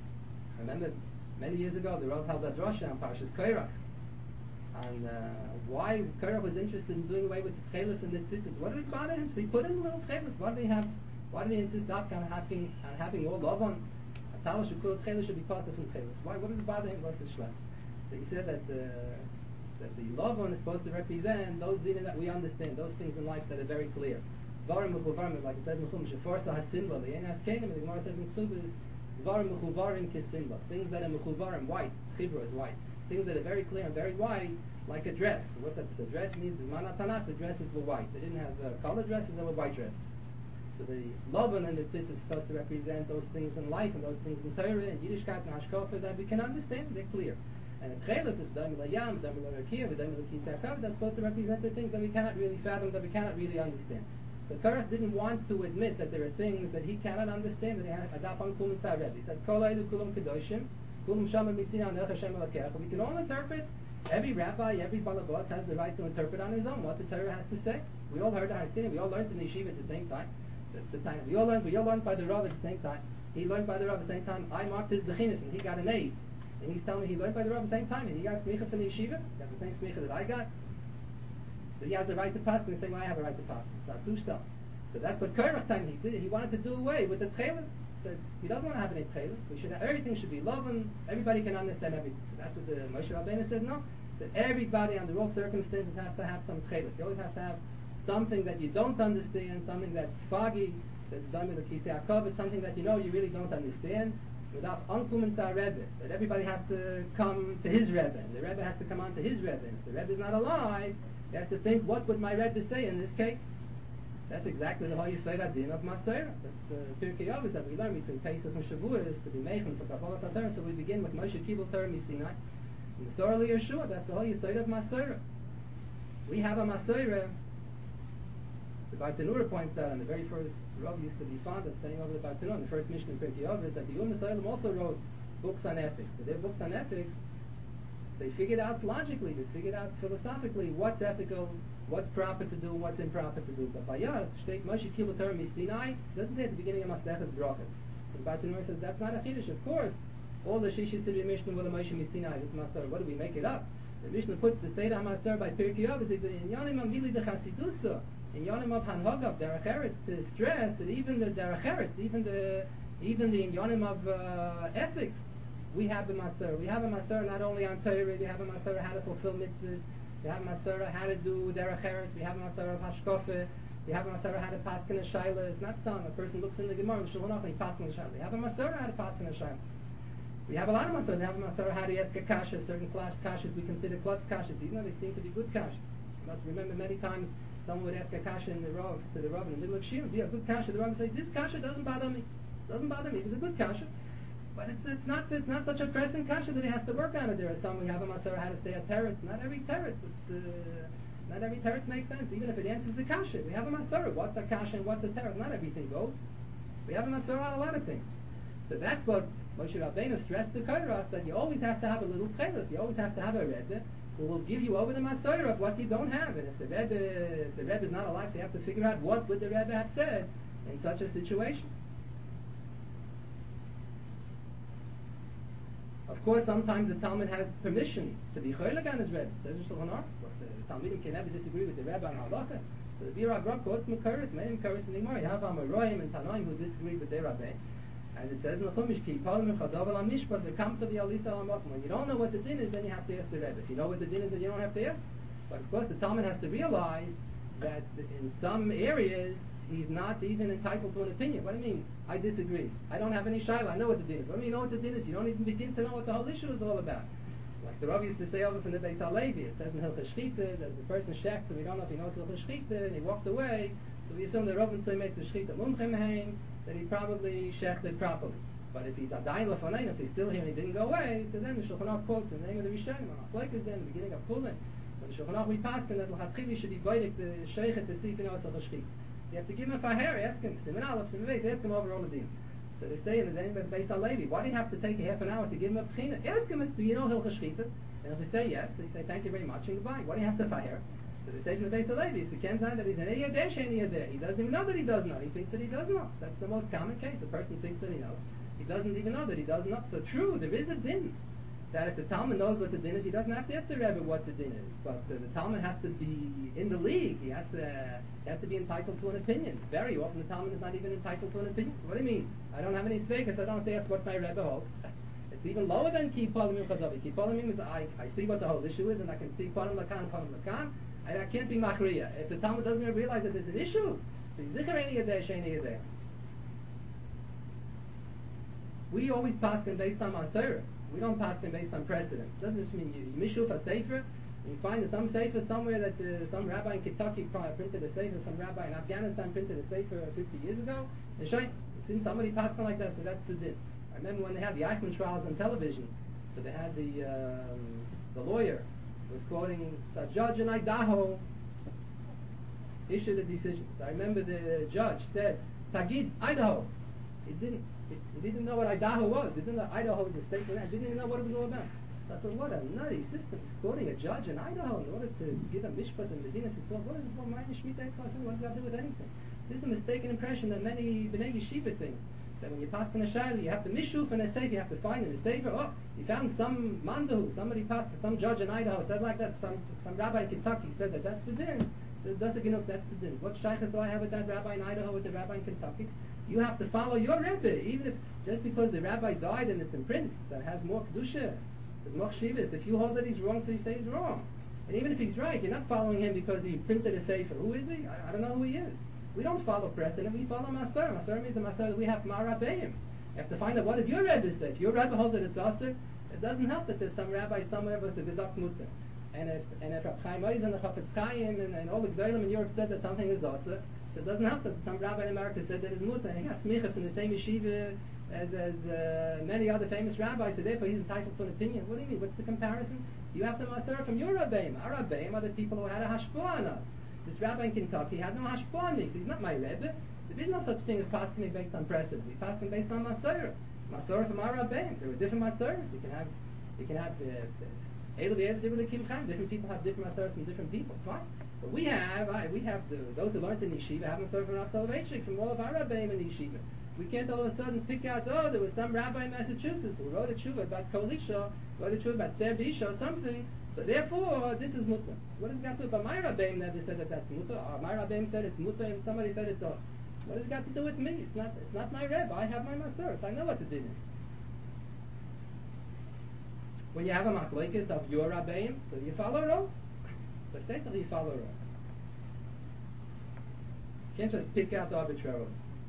remember, many years ago, the Rav held a drasha on Parshas Korach. And uh, why Korach was interested in doing away with the tchelis and the tzitzis. What did it bother him? So he put in little tchelis. Why did he have, why did he insist on having, on having all love on? A talis should put tchelis should be part of the tchelis. Why? What did it bother him? What's the shlem? So he said that uh, that the love on is supposed to represent those dinim that we understand, those things in life that are very clear. Varim mechuvarim, like it says in Chumash, Sheforsa hasimba. The Ein Haskenim, the Gemara says in Ksubas, Varim mechuvarim kisimba. Things that are mechuvarim, white. Chibra is white. Things that are very clear and very white, like a dress. What's that? A dress means Zman HaTanakh, the dresses were white. They didn't have uh, colored dresses, they were white dresses. So the Lavan and the Tzitz is supposed to represent those things in life and those things in Torah and Yiddishkeit and Hashkafa that we can understand, they're clear. And a Tchelet is Dam L'Yam, Dam L'Rakia, Dam L'Kisei, that's supposed to represent the things that we cannot really fathom, that we cannot really understand. So Korach didn't want to admit that there are things that he cannot understand, that he had Adaf on Kulum Tzareb. He said, Kol Eilu Kulum Kedoshim, Kulum Shama Misina Nech Hashem Alakecha. We can all interpret. Every rabbi, every balagos has the right to interpret on his own what the Torah has to say. We all heard the Hasidim, we all learned in the yeshiva at the same time. That's the time. We all learned, we all learned by the Rav at the same time. He learned by the Rav at the same time. I marked his bechinas and he got an A. And he's telling me he learned by the Rav at the same time and he got smicha from the yeshiva, got the same smicha that I got. So he has the right to pass and saying, well, I have a right to pass. So that's So that's what Korach time he did. He wanted to do away with the tchelis. Said he doesn't want to have any tchelis. We should have, everything should be love and everybody can understand everything. So that's what the Moshe Rabbeinu said. No, that everybody under all circumstances has to have some tchelis. You always have to have something that you don't understand, something that's foggy, that's done with a kisei hakavod, something that you know you really don't understand. Without Ankum and Sar Rebbe, that everybody has to come to his Rebbe, and the Rebbe has to come on to his Rebbe. And if the Rebbe is not alive, he has to think, what would my Rebbe say in this case? That's exactly the whole Yisrael Adin of Masorah. That's the Pirkei Avos that we learn between Pesach and Shavuos to be Meichen for Kabbalas HaTorah. So we begin with Moshe Kibul Torah Misinai. And the Sorah Yeshua, that's the whole Yisrael of Masorah. We have a Masorah. The Bartanura points out, and the very first Rav used to be fond of saying over the Bartanura, the first Mishnah in Pirkei Avos, that the Umm Yisraelim also wrote books on ethics. But their books on ethics, they figured out logically, they figured out philosophically what's ethical, what's proper to do, what's improper to do. But by us, Shteit Moshe Kibul Torah Misinai doesn't say at the beginning of Masechas Brachos. The Bartanura says that's not a chiddush. Of course, all the Shishi Sidri Mishnah with a Moshe Misinai, this Masorah. What do we make it up? The Mishnah puts the Seder HaMasorah by Pirkei Avos. They say in Yonim Amhili de Chasidusa, in Yonim of Hanhogav Derech Eretz, to stress that even the Derech Eretz, even the even the Yonim of uh, ethics, we have a Masorah. We have a Masorah not only on Torah, we have a Masorah how to fulfill mitzvahs. We have a Masorah how to do Derech Eretz. We have a Masorah of Hashkafa. We have a Masorah how to paskin a Shaila. It's not done. A person looks in the Gemara, the Shulchan Aruch, and he paskin a Shaila. We have a Masorah how to paskin a Shaila. We have a lot of Masorah. We have a Masorah how to ask a kasha. Certain class kashas we consider klutz kashas, even though they seem to be good kashas. You must remember many times someone would ask a kasha in the Rav, to the Rav in the middle of Shiur. Be a good kasha. The Rav would say, "This kasha doesn't bother me. Doesn't bother me. It was a good kasha." But it's, it's not it's not such a pressing kasha that he has to work on it. There are some we have a Masorah how to say a teretz. Not every teretz. It's, uh, not every teretz makes sense, even if it answers the kasha. We have a Masorah. What's a kasha and what's a teretz? Not everything goes. We have a Masorah on a lot of things. So that's what Moshe Rabbeinu stressed to Korach, that you always have to have a little tchelis. You always have to have a Rebbe who will give you over the Masorah of what you don't have. And if the Rebbe, if the Rebbe is not alive, so you have to figure out what would the Rebbe have said in such a situation. Of course, sometimes the Talmud has permission to be choylek on his Rebbe. It says in Shulchan Aruch, the Talmudim can never disagree with the Rebbe on halacha. So the Birag Rav quotes Mekaris, many Mekaris in the Gemara. You have Amoraim and Tanoim who disagree with their Rebbe. As it says in the Chumash, Ki Palim Chadav Al Mishpat, the Kam to the Alisa Al Makom. When you don't know what the din is, then you have to ask the Rebbe. If you know what the din is, then you don't have to ask. But of course, the Talmud has to realize that in some areas, he's not even entitled to an opinion. What do you mean? I disagree. I don't have any shaila. I know what the din is. What do you know what the din is? You don't even begin to know what the whole issue is all about. Like the Rav used to say over from the Beis HaLevi, it says in Hilchos Shchita that the person shechts and we don't know if he knows Hilchos Shchita, and he walked away. So we assume the Rav and so he makes the Shchita Mumchem Heim, that he probably shechted properly. But if he's Adayin Lefanein, if he's still here and he didn't go away, so then the Shulchan Aruch quotes in the name of the Rishonim, on Aflek is then, the beginning of Kulin. So the Shulchan Aruch we pass that L'Chatchili should be boidik the Sheikhet to see if he knows Hilchos Shchita. You have to give him a faher, ask him, Siman Aleph, Siman Beis, ask him over all the din. So they say in the name of Beis HaLevi, why do you have to take a half an hour to give him a b'china? Ask him, do you know Hilchos Shchita? And if he say yes, so you say, thank you very much, and goodbye. Why do you have to faher? So they say in the Beis HaLevi, it's the Kenzan that he's an Eyadesh and Eyadesh. He doesn't even know that he does know. He thinks that he does know. That's the most common case. The person thinks that he knows. He doesn't even know that he doesn't know. So true, there is a din. That if the Talmud knows what the din is, he doesn't have to ask the Rebbe what the din is. But uh, the Talmud has to be in the league. He has to uh, he has to be entitled to an opinion. Very often the Talmud is not even entitled to an opinion. So what do you mean? I don't have any sveikas, I don't have to ask what my Rebbe holds. It's even lower than ki polimim chadavi. Ki polimim is I, I see what the whole issue is and I can see polim lakan, polim lakan, and I can't be machriya. If the Talmud doesn't even realize that there's an issue, so he's zikar any yadeh, sheni yadeh. We always pass them based on Masorah. We don't pass them based on precedent. Doesn't this mean you, you mishuf a sefer? You find some sefer somewhere that uh, some rabbi in Kentucky printed a sefer, some rabbi in Afghanistan printed a sefer fifty years ago. And show you seen somebody passing like that, so that's the din. I remember when they had the Eichmann trials on television. So they had the um, the lawyer was quoting, so a judge in Idaho issued a decision. So I remember the judge said, Tagid, Idaho. It didn't. He, he didn't know what Idaho was. He didn't know Idaho was a state. He didn't even know what it was all about. So I thought, what a nutty system. He's quoting a judge in Idaho in order to give a mishpat in Medina. He said, what is what my Shemitah? What does that do with anything? This is a mistaken impression that many B'nai Yeshiva think. That when you pass in a shayla, you have to mishuf and a sefer. You have to find in a sefer. Oh, you found some mandahu, somebody passed, some judge in Idaho said like that. Some some rabbi in Kentucky said that. That's the din. So does it enough? That's the din. What shaykhs do I have with that rabbi in Idaho, with the rabbi in Kentucky? You have to follow your Rebbe, even if just because the rabbi died and it's in print, so it has more kedusha, there's more chivas. If you hold that he's wrong, so you say he's wrong. And even if he's right, you're not following him because he printed a sefer. Who is he? I, I don't know who he is. We don't follow precedent, we follow Masorah. Masorah means the Masorah that we have from our Rabbeim. You have to find out what does your Rebbe say. If your Rebbe holds that it's Aser, it doesn't help that there's some rabbi somewhere who says it's mutter. And if and if Rab Chaim Oizer and the Chafetz Chaim and, and all the Gdolim in Europe said that something is Aser, so it doesn't help that some rabbi in America said that it's mutter, and he got smicha from the same yeshiva as, as uh, many other famous rabbis, so therefore he's entitled to an opinion. What do you mean? What's the comparison? You have the Masorah from your Rabbeim. Our Rabbeim are the people who had a hashpah on us. This rabbi in Kentucky had no hashpah on me, so he's not my Rebbe. There is no such thing as pasking based on precedent. We pasking based on Masorah. Masorah from our Rabbeim. There were different Masorahs. You can have, you can have the, the different people have different Masorahs from different people. Fine. But we have, I, we have the, those who learned in yeshiva have Masorah from Rav Soloveitchik, from all of our Rabbeim in yeshiva. We can't all of a sudden pick out, oh, there was some rabbi in Massachusetts who wrote a tshuva about Kol Isha, wrote a tshuva about Ser B'Isha or something, so therefore this is mutter. What does it got to do? But my Rabbeim never said that that's mutter, or my Rabbeim said it's mutter and somebody said it's us. What does it got to do with me? It's not It's not my Rebbe. I have my Masorah, so I know what the din is. When you have a machlokes of your Rabbeim, so you follow Rav. But states you follow Rav. You can't just pick out arbitrarily.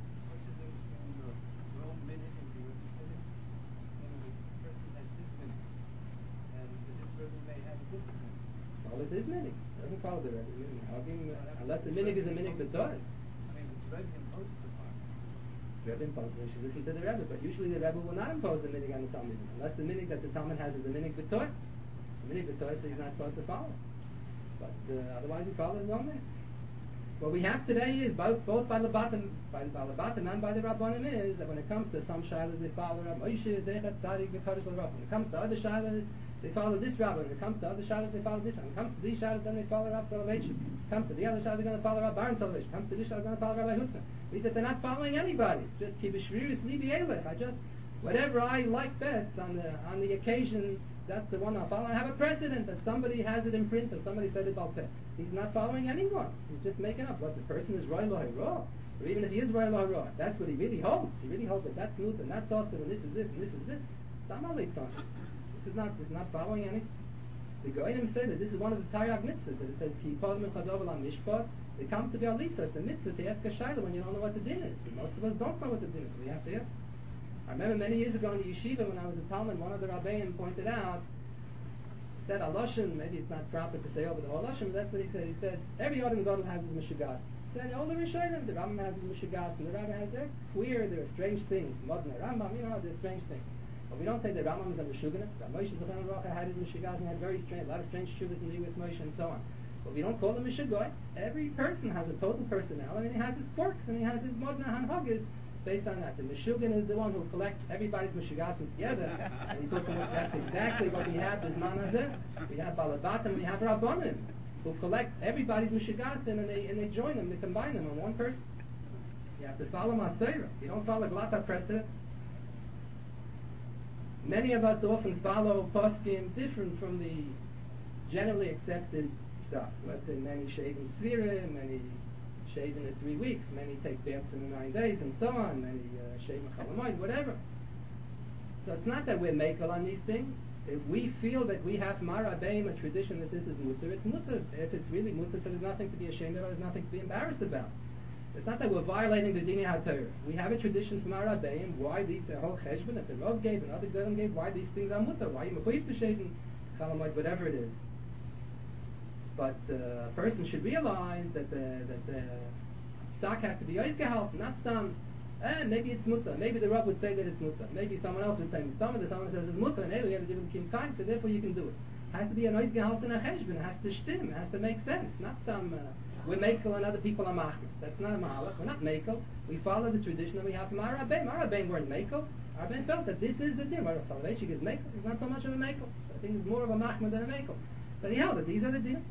Well, it's his minig. It doesn't follow the Rebbe. Unless the minig is a minig b'toras. The Rebbe imposes and she listens to the Rebbe, but usually the Rebbe will not impose the minig on the Talmud, unless the minig that the Talmud has is a minig b'toras. The minig b'toras that he's not supposed to follow. But uh, otherwise he follows his own minig. What we have today is both, both by the bottom, by the bottom and by the Rabbanim is that when it comes to some shilas they follow Rabbi Moshe Zechat Tzadik V'Kodesh L'Rav. When it comes to other shilas they follow this rabbi. When it comes to other shilas they follow this rabbi. When it comes to these shilas then they follow Rav Soloveitchik. When it comes to the other shilas they're going to follow Rav Baron Soloveitchik. When it comes to this shilas they're going to follow Rabbi Hutner. He said they're not following anybody. Just keep a shriris libi elech. I just whatever I like best on the on the occasion. That's the one I'll follow. I have a precedent that somebody has it in print or somebody said it about peh. He's not following anyone. He's just making up what the person is roy lo ha'ra. Or even if he is roy lo ha'ra, that's what he really holds. He really holds that that's nut and that's also and this is this and this is this. This is not this is not following anything. The Goyim said that this is one of the Taryag mitzvahs that it says ki yipol mechadov al mishpat. They come to the alisa. It's a mitzvah to ask a shayla when you don't know what the din is. And most of us don't know what the din is, so we have to ask. I remember many years ago in the yeshiva when I was a Talmud, one of the Rabbeim pointed out, said Aloshin, maybe it's not proper to say over the whole Aloshin, but that's what he said. He said, every Odom Gadol has his Mishugas. He said, all the Rishonim, the Rambam has his Mishugas, and the Rambam has their queer, there are strange things. Modern Rambam, you know, there's strange things. But we don't say that Rambam is a Mishuganet. Moshe Zechan Rocha had his Mishugas and had very strange, a lot of strange shuvas in the U S Moshe and so on. But we don't call him Mishugoy. Every person has a total personality, and he has his quirks, and he has his Modern Hanhogas, based on that. The Meshugan is the one who collects everybody's Meshugasim together, and he puts them, that's exactly what we have with Manazeh. We have Balabatim, and we have Rabbanim, who collect everybody's Meshugasim, and they and they join them, they combine them on one person. You have to follow Masorah. You don't follow Glata precedent. Many of us often follow poskim different from the generally accepted stuff. Let's say many shave in Svira, many shave in the three weeks, many take baths in the nine days, and so on, many uh, shave in Chalamoid, whatever. So it's not that we're makel on these things. If we feel that we have marabeim, a tradition that this is mutter, it's mutter. If it's really mutter, so there's nothing to be ashamed of, there's nothing to be embarrassed about. It's not that we're violating the Dini HaTorah. We have a tradition from our Rabbeim, why these, the whole cheshbon that the Rav gave and other Gedolim gave, why these things are mutter, why you mechuyev to shave in Chalamoid, whatever it is. But uh, a person should realize that the that the psak has to be oizgehalten, not stam. Eh, maybe it's mutter. Maybe the Rav would say that it's mutter. Maybe someone else would say it's mutter. That someone says it's mutter, and hey, we have a different kim time, so therefore you can do it. It has to be an oizgehalten a cheshbon. It has to stim. It has to make sense. Not stam. Uh, we're makel and other people are machmer. That's not a mahalach. We're not makel. We follow the tradition that we have from our Rabbeim. Our Rabbeim weren't makel. Our Rabbeim felt that this is the din. Well, Soloveitchik is makel. He's not so much of a makel. So I think he's more of a machmer than a makel. But he held that these are the din.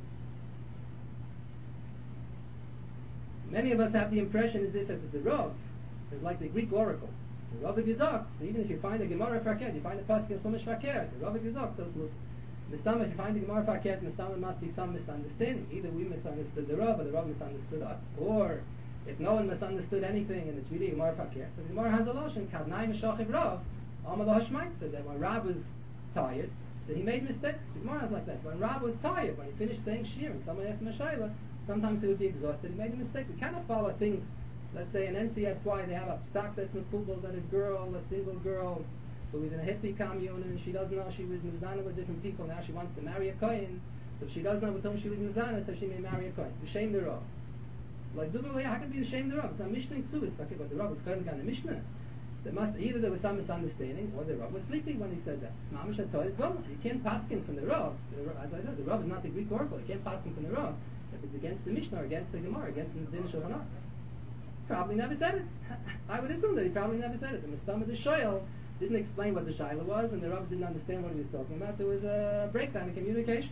Many of us have the impression as if it's the Rav is like the Greek oracle. The Rav gesagt, so even if you find a Gemara Faket, you find a Pasuk in Chumash Faket, the Rav gesagt, so it's mutter. Mistam, if you find a Gemara Faket, Mistam, there must be some misunderstanding. Either we misunderstood the Rav or the Rav misunderstood us. Or if no one misunderstood anything and it's really a Gemara Faket, so the Gemara has a lotion, Kadnai Meshachiv Rav, Amar Lo Hashmaik, so that when Rav was tired, so he made mistakes. The Gemara is like that. When Rav was tired, when he finished saying Shir and someone asked him a Shaila, sometimes he would be exhausted. He made a mistake. We cannot follow things. Let's say in N C S Y they have a psak that's mekubal that a girl, a single girl, who was in a hippie commune and she doesn't know she was mizana with different people. Now she wants to marry a kohen. So if she doesn't know with whom she was mizana, so she may marry a kohen. Shame the Rav. Like Dubaway, how can be ashamed the Rav? It's a Mishnah too. It's okay, but the Rav was kohen on the Mishnah. There must either there was some misunderstanding or the Rav was sleeping when he said that. It's mamish hatoy is gone. You can't paskin from the Rav. As I said, the Rav is not the Greek oracle. You can't paskin from the Rav. If it's against the Mishnah or against the Gemara, against the Din Shulchan Aruch. Probably never said it. I would assume that he probably never said it. The Mistam of the Shoyal didn't explain what the Shaila was, and the Rav didn't understand what he was talking about. There was a breakdown in communication.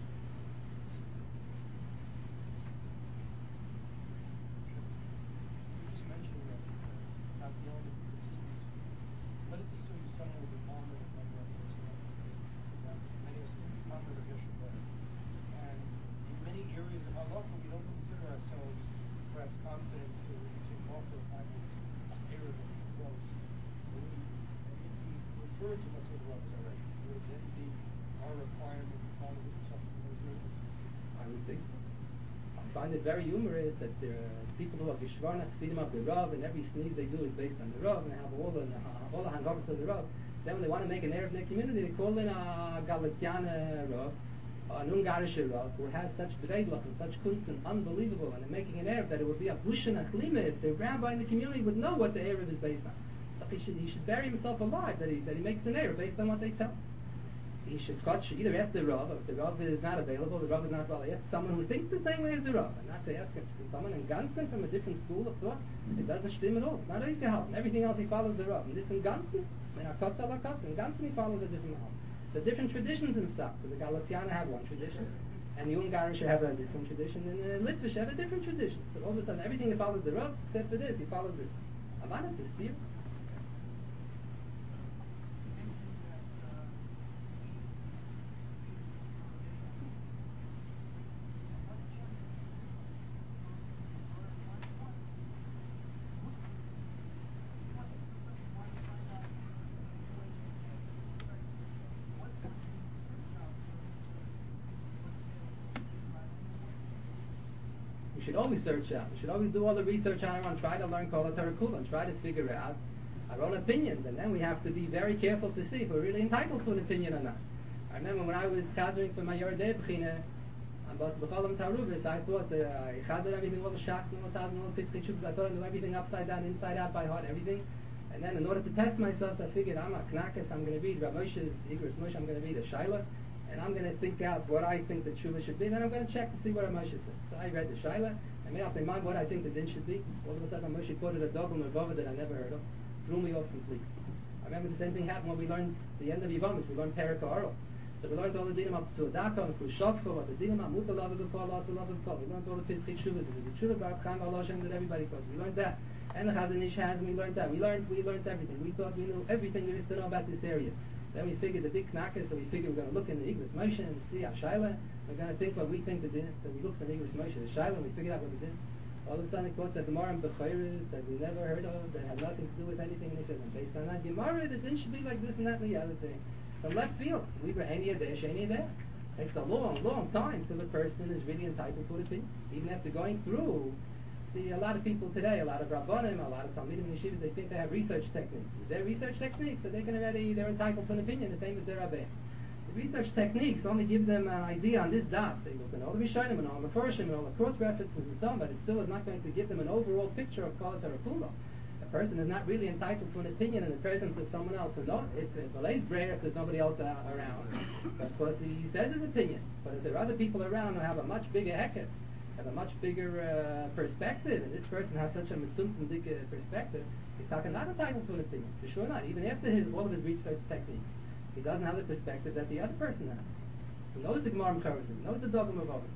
I find it very humorous that there are people who are Geshvarna, Chassidim of the Rav, and every sneeze they do is based on the Rav, and they have all the uh, all the hangovas of the Rav. Then when they want to make an Erev in their community, they call in a Galiciana Rav, an Ungarische Rav, who has such dreidlach and such kunsten, unbelievable, and they're making an Erev that it would be a bushin achlima if the rabbi in the community would know what the Erev is based on. So he should, he should bury himself alive that he, that he makes an Erev based on what they tell. He should either ask the Rav, if the Rav is not available, the Rav is not well, ask someone who thinks the same way as the Rav, and not to ask someone in Gansen from a different school of thought. It doesn't stim at all. It's not Eizgehalten. Everything else he follows the Rav. And this in Gansen, in Akotz ala Akotz, in Gansen he follows a different Rav. The different traditions in stuff. So the Galiciana have one tradition, and the Ungarische have a different tradition, and the Litvish have a different tradition. So all of a sudden everything he follows the Rav, except for this, he follows this. Aman, it's a steer. We should always search out. We should always do all the research on our own, try to learn Kol HaTorah Kula, and try to figure out our own opinions. And then we have to be very careful to see if we're really entitled to an opinion or not. I remember when I was chazering for my Yordei B'china, on Bas B'cholam Taruvis, I thought uh, I chazer everything, all the shaks, all the thousand, all the piskei shuvas. I thought I knew everything upside down, inside out, by heart, everything. And then in order to test myself, I figured I'm a knackes, I'm going to read Rav Moshe's Igros Moshe, I'm going to read a Shaila, and I'm going to think out what I think the tshuva should be, then I'm going to check to see what Rav Moshe says. So I read the Shaila, I made up my mind what I think the din should be. All of a sudden, Rav Moshe quoted a dogma of Vava that I never heard of, threw me off completely. I remember the same thing happened when we learned the end of Yivamis, we learned Perek Ha'aro. So we learned all the dinim up to Adaka and Kushavko, what the dinim up, Muta Lava B'Kol, Asa Lava B'Kol. We learned all the Piskei Shuvas, it was the Shuvah Baruch Chaim Allah Hashem that everybody calls. We learned that. And the Chazon Ish has, we learned that. We learned, we learned everything. We thought we knew everything there is to know about this area. Then we figured the big knacker, so we figured we're going to look in the Igros Moshe and see our Shaila. We're going to think what we think the din. So we looked in the Igros Moshe, the Shaila, and we figured out what the din. All of a sudden it quotes a Gemara in Bechayres that we never heard of, that had nothing to do with anything. And he said, and based on that Gemara, the din should be like this and that and the other thing. From left field, we were any there, any there. Takes a long, long time till the person is really entitled to an opinion. Even after going through, see, a lot of people today, a lot of Rabbanim, a lot of Talmidim and Yeshivas, they think they have research techniques. Their research techniques, so they can already, they're entitled to an opinion, the same as their Rabbein. The research techniques only give them an idea on this dot. They look at all the Rishonim and all the Meforshim and all the cross references and so on, but it still is not going to give them an overall picture of Kol HaTorah. A person is not really entitled to an opinion in the presence of someone else. So no, if Malay's prayer, if there's nobody else uh, around, but of course he says his opinion. But if there are other people around who have a much bigger heket, have a much bigger uh, perspective, and this person has such a mitzumtzum big uh, perspective, he's talking not entitled to an opinion, for sure not. Even after his all of his research techniques, he doesn't have the perspective that the other person has. He knows the Gemara Mecharazim, he knows the Dogma of Ovid.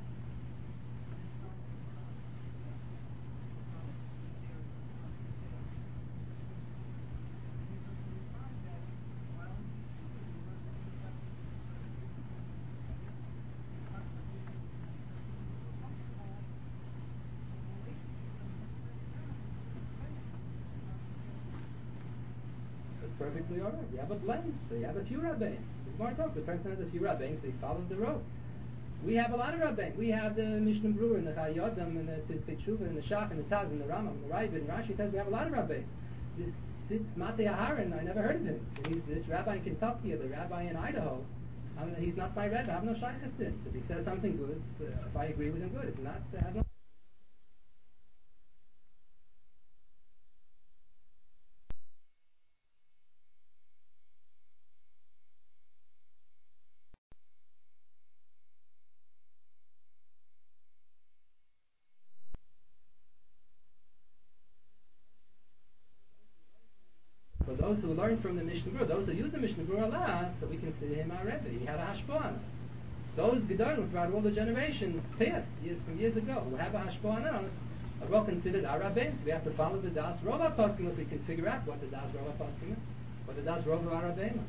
Perfectly alright. You have a blend, so you have a few rabbeim. The Gemara talks, the person has a few rabbeim, so he follows the road. We have a lot of rabbeim. We have the Mishnah Brewer and the Chayyodam and the Tizkei Tshuva and the Shach and the Taz and the Rambam and the Ravid and Rashi says we have a lot of rabbeim. This Sid Matei Aharon, I never heard of him. So he's this rabbi in Kentucky or the rabbi in Idaho. I mean, he's not my rebbe. I have no shaykhs to him. So if he says something good, uh, if I agree with him, good. If not, I have no. For those who learn from the Mishnah Berurah, those who use the Mishnah Berurah a lot, so we consider him our Rebbe. He had a hashpah on us. Those Gedolim throughout all the generations past, years from years ago, who have a hashpah on us, are all considered our Rebbe. So we have to follow the Das Rova Poskim if we can figure out what the Das Rova Poskim is, what the Das Rova our Rebbe is.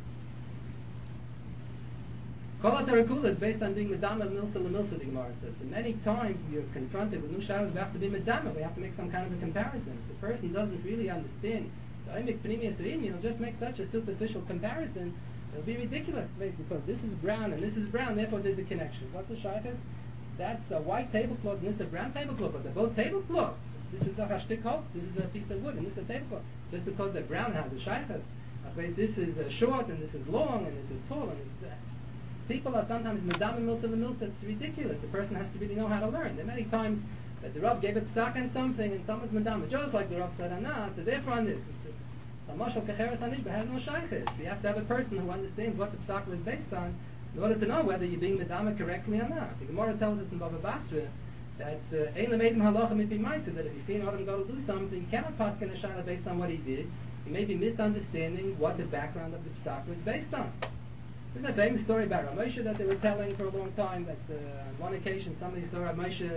Kol HaTorah is based on being Medama Milsa L'Milsa, the Gemara says. And many times we are confronted with new shadows, we have to be Medama, we have to make some kind of a comparison. If the person doesn't really understand the Oimik Pnimiyas Re'im, he'll just make such a superficial comparison, it'll be ridiculous because this is brown and this is brown, therefore there's a connection. What's the shaykhs? That's a white tablecloth and this is a brown tablecloth, but they're both tablecloths. This is a hashtik holz, this is a piece of wood, and this is a tablecloth. Just because they're brown has a shaykhs. This is uh, short and this is long and this is tall and this is... Uh, people are sometimes medam and milsa milsa. It's ridiculous. A person has to really know how to learn. There are many times that the Rav gave a psak on something and someone's medam, just like the Rav said on that, so therefore on this. Mashal Kecheres Hanishba has no shaykhs. You have to have a person who understands what the psak was based on in order to know whether you're being medama correctly or not. The Gemara tells us in Bava Basra that Ein Lameidim Halacha Mipi Ma'aser, that if you see an Adam go to do something, you cannot pass in a shayla based on what he did. You may be misunderstanding what the background of the psak was based on. There's a famous story about Rav Moshe that they were telling for a long time, that uh, on one occasion somebody saw Rav Moshe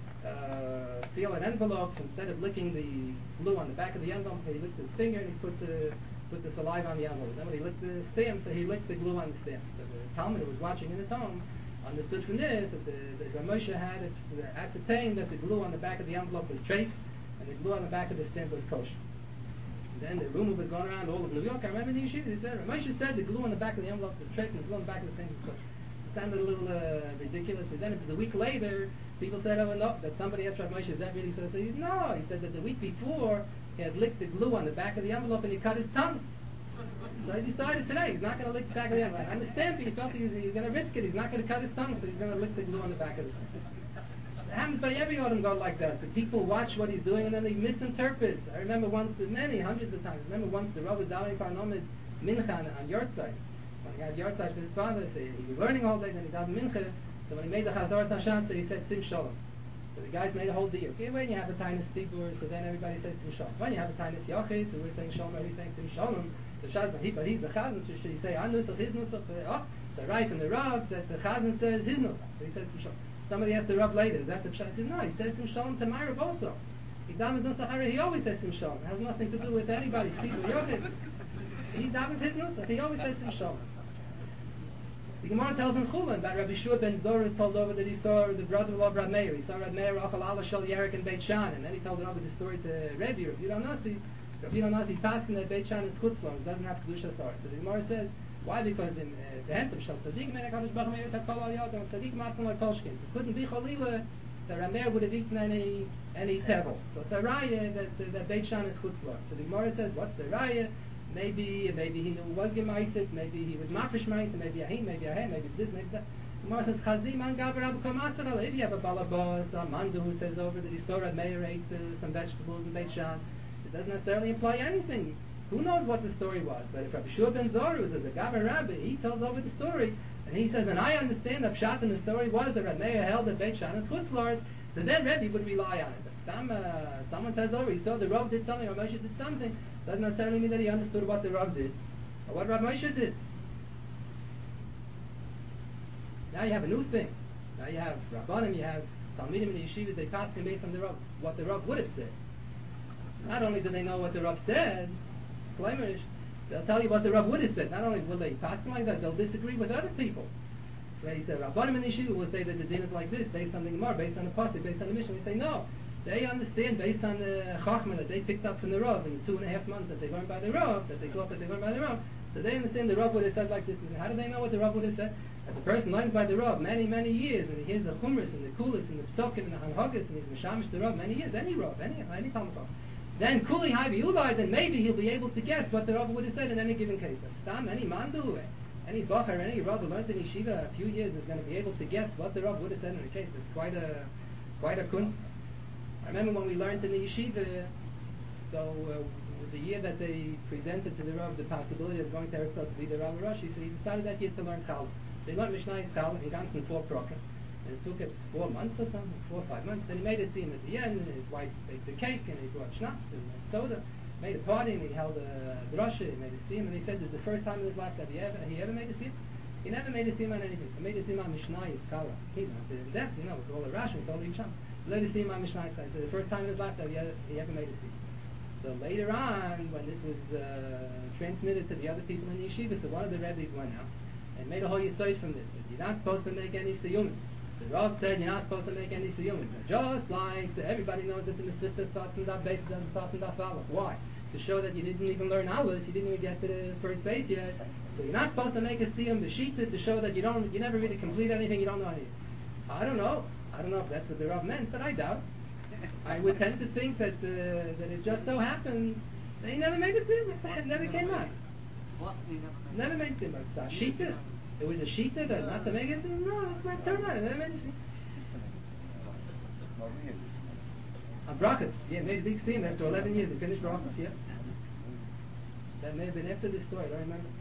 uh, seal in envelopes. Instead of licking the glue on the back of the envelope, he licked his finger and he put the put the saliva on the envelope. Then when he licked the stamp, so he licked the glue on the stamp. So the Talmud who was watching in his home understood from this that the, the Rav Moshe had uh, ascertained that the glue on the back of the envelope was treif and the glue on the back of the stamp was kosher. Then the rumor was going around all of New York. I remember the yeshiva. He said, Moshe said the glue on the back of the envelopes is treif and the glue on the back of the stamp is kosher. It sounded a little uh, ridiculous. And then it was a week later, people said, oh no, that somebody asked Rav Moshe, is that really so? So he said, no. He said that the week before, he had licked the glue on the back of the envelope and he cut his tongue. So he decided today he's not going to lick the back of the envelope. And the stamp, he felt he's, he's going to risk it. He's not going to cut his tongue, so he's going to lick the glue on the back of the stamp. It happens by every autumn god like that. The people watch what he's doing and then they misinterpret. I remember once, many hundreds of times, I remember once the Rav was davening for Nomid Mincha on Yortzeit. When he had Yortzeit for his father, so he was learning all day, then he davened Mincha. So when he made the Chazar Sashan, so he said Sim Shalom. So the guys made a whole deal. Okay, when you have a Tainus Tibur, so then everybody says Sim Shalom. When you have a Tainus Yachid, so we're saying Shalom, everybody's saying Sim Shalom. The Shaz, but, he, but he's the Chazan, so should he say Anusach, his Nusach? So, oh, so right from the Rav that the Chazan says his Nusach. So he says Sim Shalom. Somebody asked the Rav later, is that the Pshat? He says, no, he says Sim Shalom to my Rav also. He always says Sim Shalom. It has nothing to do with anybody. He davens his nusach. He always says him shalom. The Gemara tells in Chulin that Rabbi Shua ben Zora is told over that he saw the brother of Rab Meir. He saw Rab Meir Achal Allah Shal Yerik in Beit Shan, and then he told over the story to Rebbe. Rabbi Yehuda Nasi, Rabbi Yehuda Nasi is passing that Beit Shan is chutzlon, it doesn't have kedusha star. So the Gemara says, why? Because in the Hentam Shal Tzadik Men Hakadosh Baruch Meir Takol Al Yodam Tzadik Matzon Like Kolshkin. So it couldn't be Cholila that Rab Meir would have eaten any any tevel. So it's a raya that that Beit Shan is chutzlon. So the Gemara says, what's the raya? Maybe, maybe he knew it was gemaisit, maybe he was mafish maisit, maybe ahim, maybe ahem, maybe this, maybe that. The Gemara says, Chazi man gaber abu kamasar. If you have a balabas, a mandu who says over that he saw Rab Meir ate uh, some vegetables in Beit Shan, it doesn't necessarily imply anything. Who knows what the story was? But if Rabbi Shua ben Zora, who's a gaber rabbi, he tells over the story, and he says, and I understand that pshat in the story was that Rab Meir held that Beit Shan is chutzlord, so then Rebbe would rely on it. But some, uh, someone says over, he saw the Rav did something, or Moshe did something, doesn't necessarily mean that he understood what the Rav did, or what Rav Moshe did. Now you have a new thing. Now you have Rabbanim, you have Talmidim in the yeshivas, they pass him based on the Rav, what the Rav would have said. Not only do they know what the Rav said, they'll tell you what the Rav would have said. Not only will they pass him like that, they'll disagree with other people. They say Rabbanim in the yeshiva will say that the din is like this, based on the Gemara, based on the Pasuk, based on the Mishnah. We say no. They understand based on the Chachma that they picked up from the Rav in the two and a half months that they learned by the Rav, that they thought that they learned by the Rav. So they understand the Rav would have said like this. How do they know what the Rav would have said? If the person learns by the Rav many, many years, and he hears the Chumras and the Kulis and the Psokim and the Hanhagas, and he's Mishamish the Rav many years, any Rav, any any Talmud Chacham, then Kuli Haivi Ulai, then maybe he'll be able to guess what the Rav would have said in any given case. But Stam, any Mandu, any Bachar, any Rav who learned in Yeshiva a few years is going to be able to guess what the Rav would have said in the case. It's quite a quite a kunz. I remember when we learned in the Yeshiva, so uh, the year that they presented to the Rav the possibility of going to Eretz Yisrael to be the Rav Rosh, so he decided that year to learn Challah. So he learned Mishnayis Challah in Ganzen four prokim. And it took it four months or something, four or five months. Then he made a scene at the end, and his wife baked the cake, and he brought schnapps and soda, made a party, and he held a drasha, he made a scene, and he said this is the first time in his life that he ever he ever made a scene. He never made a scene on anything. He made a scene on Mishnayis Challah. He not in depth, you know, with all the Rashi, with all the Yisham. He made a scene on Mishnayis Challah. So the first time in his life that he ever, he ever made a scene. So later on, when this was uh, transmitted to the other people in the yeshiva, so one of the rabbis went out and made a whole yesod from this. That you're not supposed to make any siyumim. The Rav said you're not supposed to make any siyumim. Just like the, everybody knows that the Mesivta starts from that base, doesn't start from that Aleph. Why? To show that you didn't even learn Aleph, you didn't even get to the first base yet. So you're not supposed to make a siyum b'shita to show that you don't, you never really complete anything, you don't know anything. I don't know. I don't know if that's what the Rav meant, but I doubt. I would tend to think that uh, that it just so happened that he never made a siyum. It never came out. Never made a siyum. It's a shita. It was a shita that not to make it. No, it's not turned out. It never made a siyum. On brachas, yeah, made a big siyum after eleven years. He finished brachas, yeah. That may have been after this story. I don't remember.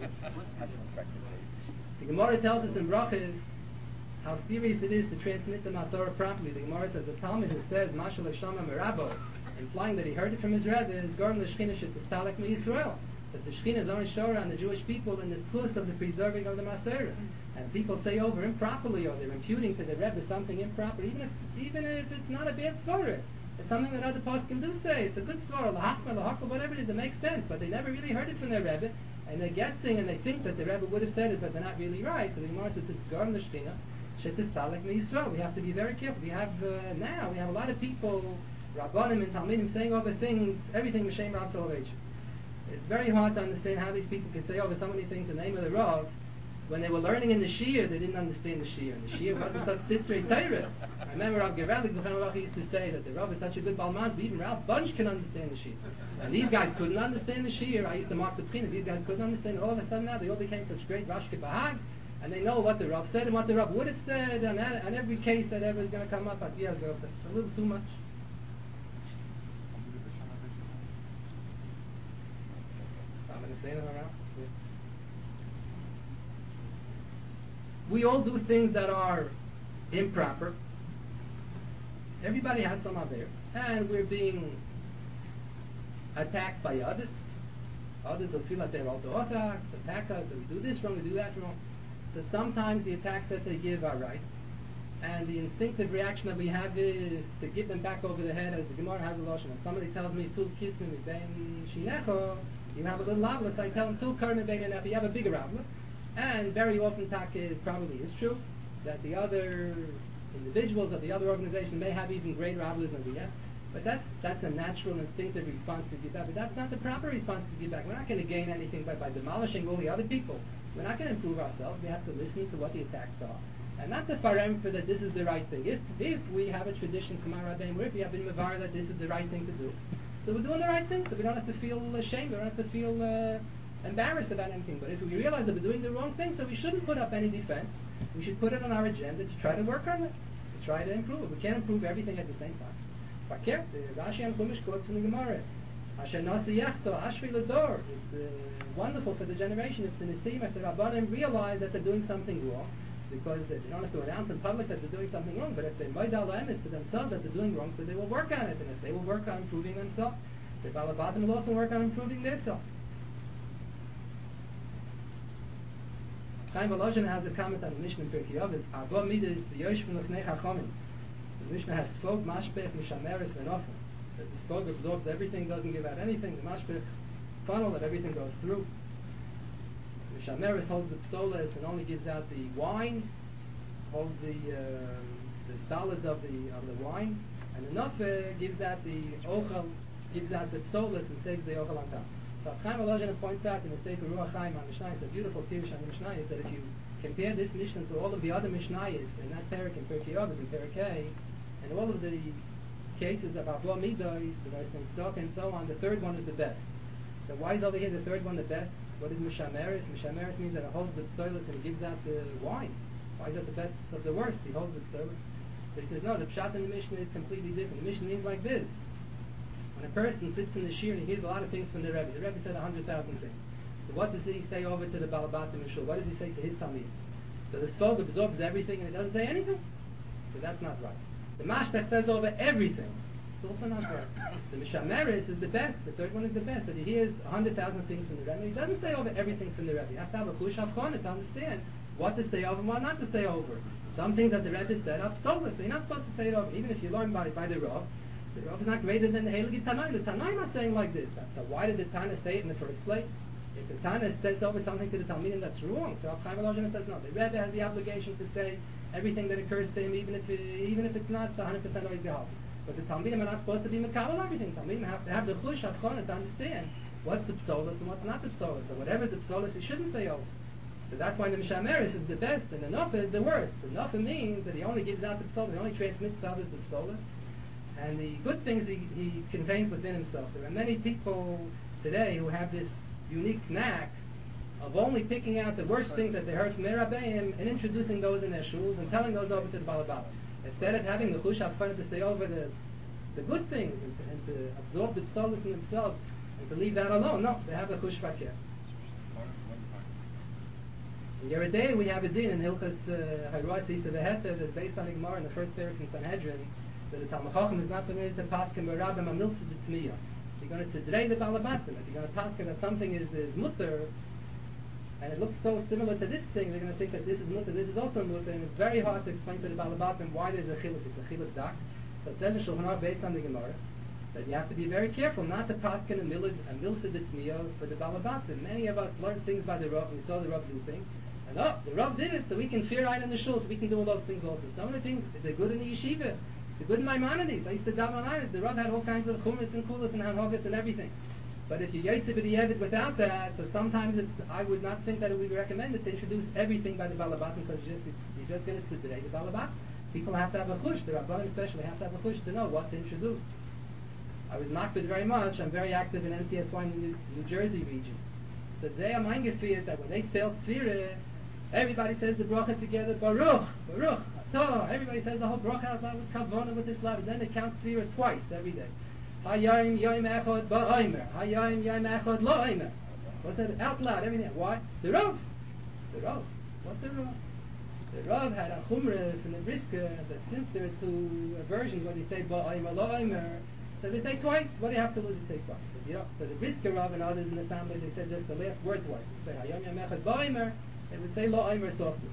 The Gemara tells us in brachas how serious it is to transmit the Masorah properly. The Gemara says a Talmud who says Mashal Shama Merabo, implying that he heard it from his Rebbe, is Gorm L'Shchina Shetistalek MeYisrael. That the Shechina is only showing on the Jewish people in the schus of the preserving of the Masorah. And people say over improperly, or they're imputing to the Rebbe something improper, even if even if it's not a bad svara. It's something that other poskim do say. It's a good svara, lahachma, lahachma, whatever it is, it makes sense. But they never really heard it from their Rebbe, and they're guessing, and they think that the Rebbe would have said it, but they're not really right. So the Gemara says it's Gorm L'Shchina Shetistalek MeYisrael. We have to be very careful. We have uh, now we have a lot of people, Rabbanim and Talmidim, saying over things, everything M'Shem Rav Soloveitch. It's very hard to understand how these people could say over so many things in the name of the Rav. When they were learning in the Shir, they didn't understand the Shir. And the Shir wasn't such Sistrei Torah. I remember Rav Geralik Zochan used to say that the Rav is such a good Balmaz, but even Ralph Bunch can understand the Shir. And these guys couldn't understand the Shir. I used to mark the Pchina. These guys couldn't understand. All of a sudden now they all became such great Rashke Bahags, and they know what the Rav said and what the Rav would have said, and on every case that ever is going to come up at Diaz Gofta. It's a little too much. We all do things that are improper. Everybody has some avers, and we're being attacked by others. Others will feel like they're orthodox, attack us, that we do this wrong, we do that wrong. So sometimes the attacks that they give are right, and the instinctive reaction that we have is to give them back over the head, as the Gemara has a lotion. If somebody tells me, Tul kisim ben shinecho, you have a little avla, so I tell them, Tul karne ben shinecho, you have a bigger avla. And very often, Taka is probably is true, that the other individuals of the other organization may have even greater avlas than we have. But that's that's a natural, instinctive response to give back. But that's not the proper response to give back. We're not going to gain anything by, by demolishing all the other people. We're not going to improve ourselves. We have to listen to what the attacks are. And not the farem for that this is the right thing. If if we have a tradition from our Rabbeim, or if we have been mavar that this is the right thing to do, so we're doing the right thing. So we don't have to feel ashamed. We don't have to feel uh, embarrassed about anything. But if we realize that we're doing the wrong thing, so we shouldn't put up any defense. We should put it on our agenda to try to work on this, to try to improve it. We can't improve everything at the same time. Fakir, the Rashi and Chumash quotes from the Gemara. Asher nasi yachto ashri l'dor. It's uh, wonderful for the generation if the Nisim, if the Rabbanim realize that they're doing something wrong, because they don't have to announce in public that they're doing something wrong, but if they moidal emes to themselves that they're doing wrong, so they will work on it, and if they will work on improving themselves, the Balabatim will also work on improving themselves. Chaim Volozhin has a comment on the Mishnah in Pirkei Avos. Arba midas the yoshvim l'fnei chachamim. The Mishnah has spog, mashpech, mishameres, v'nofen. That the spog absorbs everything, doesn't give out anything. The mashpech funnel that everything goes through. Mishameres holds the psolas and only gives out the wine, holds the uh, the solids of the of the wine, and the nofe gives out the ochel, gives out the psolas and saves the ochel on top. So Chaim Volozhin points out in the Sefer Ruach Chaim on Mishnah, it's a beautiful tirush on the Mishnah, is that if you compare this Mishnah to all of the other Mishnayos in that parak in Pirkei Avos and Parakei, and all of the cases of Abba Midos, the rest of stock and so on, the third one is the best. So why is over here the third one the best? What is Mishameres? Mishameres means that it holds the psoilus and it gives out the wine. Why is that the best of the worst? He holds the psoilus. So he says, no, the pshat in the Mishnah is completely different. The Mishnah means like this. When a person sits in the shir and he hears a lot of things from the Rebbe, the Rebbe said a hundred thousand things. So what does he say over to the Balabatim Shul? What does he say to his Talmid? So the spog absorbs everything and it doesn't say anything? So that's not right. The Mashpech says over everything. It's also not right. The Mishameres is the best. The third one is the best. That he hears a hundred thousand things from the Rebbe. He doesn't say over everything from the Rebbe. He has to have a chush havchona to understand what to say over and what not to say over. Some things that the Rebbe said are psolas, so you're not supposed to say it over. Even if you learn about it by the Rav, the Rav is not greater than the Heilige Tanaim. The Tanaim are saying like this. So why did the Tana say it in the first place? If the Tana says over something to the Talmidim, that's wrong. So Chaim Volozhin says no. The Rebbe has the obligation to say everything that occurs to him, even if it, even if it's not one hundred percent always gehalten. But the Talmidim are not supposed to be mekabel everything. Talmidim have to have the chush havchona to understand what's the psolas and what's not the psolas. So whatever the psolas, he shouldn't say over. So that's why the Mishameres is the best and the Nofa is the worst. The Nofa means that he only gives out the psolas, he only transmits to others the psolas, and the good things he, he contains within himself. There are many people today who have this unique knack of only picking out the worst things that they heard from their Rabbeim and introducing those in their shuls and telling those over to the Balabala. Instead of having the chush havchona to say over the the good things and to, and to absorb the psolas in themselves and to leave that alone, no, they have the chush vakir. In Yeridei we have a din in Hilchas Hayros Isa Veheta that's based on the Gemara in the first parak in Sanhedrin that the Talmud Chacham is not permitted to paskin b'rabim amilsa d'tmiya. You're going to tzedrei the Balabatim. If you're going to paskin that something is, is mutter, and it looks so similar to this thing, they're going to think that this is mutter, this is also mutter, and it's very hard to explain to the Balabatim why there's a chiluk. It's a chiluk dak. So it says in Shulchan Aruch based on the Gemara that you have to be very careful not to paskin a milsa d'tmiya for the Balabatim. Many of us learned things by the Rav, and we saw the Rav do things. And oh, the Rav did it, so we can fear right in the shul, so we can do all those things also. Some of the things, they're good in the yeshiva. They're good in Maimonides. I used to daven on it. The Rav had all kinds of chumas and kulas and hanhogas and everything. But if you yaitze b'di'evid without that, so sometimes it's, I would not think that it would be recommended to introduce everything by the Balabatim, because you're just, you're just going to tzedrei the Balabatim. People have to have a chush, the Rabbanim especially have to have a chush to know what to introduce. I was makbid very much. I'm very active in N C S Y in the New, New Jersey region. So they are eingefeiert that when they tell Tzvira, everybody says the bracha together, Baruch, Baruch, Atah. Everybody says the whole bracha out loud with kavana, with this love. And then they count Tzvira twice every day. Hayayim Yayim Echad Ba'aymer. Hayayim Yayim Echad La'aymer. What's that? Out loud, everything. Why? The Rav. The Rav. What the Rav? The Rav had a chumrah from the Brisker that since there are two versions where they say Ba'aymer, La'aymer, so they say twice. What do you have to lose? They say twice. But, you know, so the Brisker Rav and others in the family, they said just the last word twice. They say Hayayim Yayim Echad Ba'aymer. They would say La'aymer softly.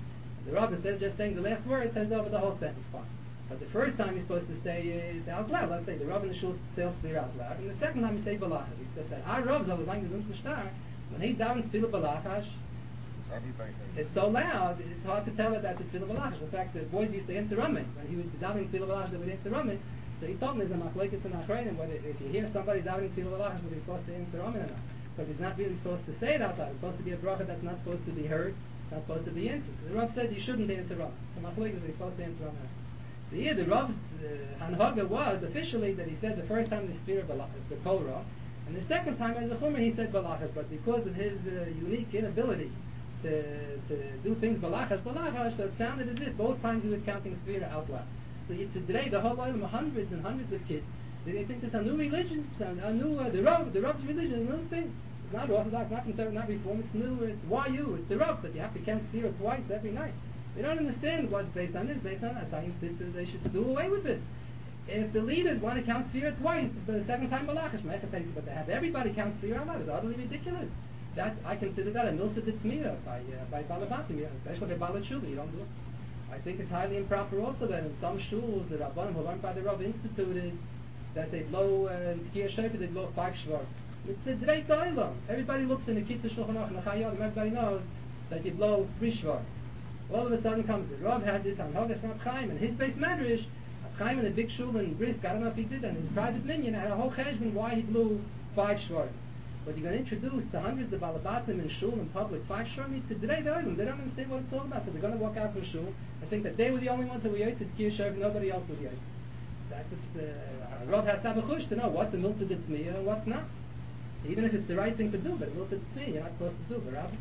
The Rav, instead of just saying the last word, says over the whole sentence fine. But the first time he's supposed to say it out loud. Let's say the Rav in the shul says Svir out loud, and the second time he say Balachas. He said that our Ravs always like the Zunz Mishtar. When he davens Tefillah Balachash, it's so loud, it's hard to tell it that it's Tefillah Balachash. In fact, the boys used to answer Ramin. When he was davening Tefillah Balachash, they would answer Ramin. So he told me there's a machlekes and achreinim whether if you hear somebody davening Tefillah Balachash, whether he's supposed to answer Ramin or not. Because he's not really supposed to say it out loud. It's supposed to be a bracha that's not supposed to be heard, not supposed to be answered. So the Rav said you shouldn't answer Ramin. So machlekes, he's supposed to answer Ramin. So here the Rav's uh, hanhaga was officially that he said the first time the sphere of the Torah, and the second time as a Chumrah he said Balachas, but because of his uh, unique inability to, to do things Balachas, Balachas, so it sounded as if both times he was counting sphere out loud. So today the whole Olam, hundreds and hundreds of kids, they think it's a new religion, it's a, a new, uh, the Rav, the Rav's religion is a new thing. It's not Orthodox, not conservative, not Reform, it's new, it's Y U, it's the Rav, that you have to count sphere twice every night. They don't understand what's based on this, based on that. So I insisted they should do away with it. If the leaders want to count Sfira twice, the second time Malachish, but they have everybody count Sfira out, it's utterly ridiculous. That I consider that a milsa d'tmiyah by uh, by Balabatim, especially by Balachuli. You don't do it. I think it's highly improper also that in some shuls the Rabbanim who learned by the Rav instituted that they blow in Tkiyah Shofar, they blow five shvar. It's a dreit olam. Everybody looks in the Kitzur Shulchan Aruch and the Chayyim, everybody knows that you blow three shvar. All of a sudden comes the Rav had this on Hogas from Chaim and his base Medrash. Chaim in a big shul in Brisk, I don't know if he did that, in his private minion had a whole cheshbon why he blew five shvarim. But you're going to introduce to hundreds of balabatim in shul in public five shvarim, it's a drei doilim. They don't understand what it's all about, so they're going to walk out from shul and think that they were the only ones who were yaitz at Kiyah Shofar, nobody else was yaitz. That's it's. Uh, Rav has to have a chush to know what's a milsa d'tmiyah and what's not. Even if it's the right thing to do, but a milsa d'tmiyah you're not supposed to do, but Rav.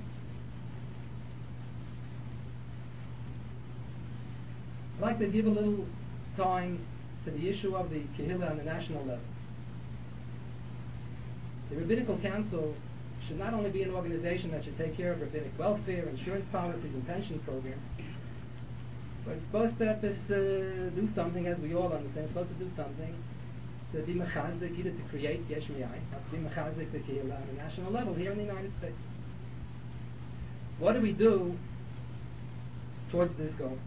I'd like to give a little time to the issue of the Kehillah on the national level. The Rabbinical Council should not only be an organization that should take care of rabbinic welfare, insurance policies, and pension programs, but it's supposed to, to do something, as we all understand, it's supposed to do something to be mechazik, either to create yesh miyai, or to be mechazik the Kehillah on the national level here in the United States. What do we do towards this goal?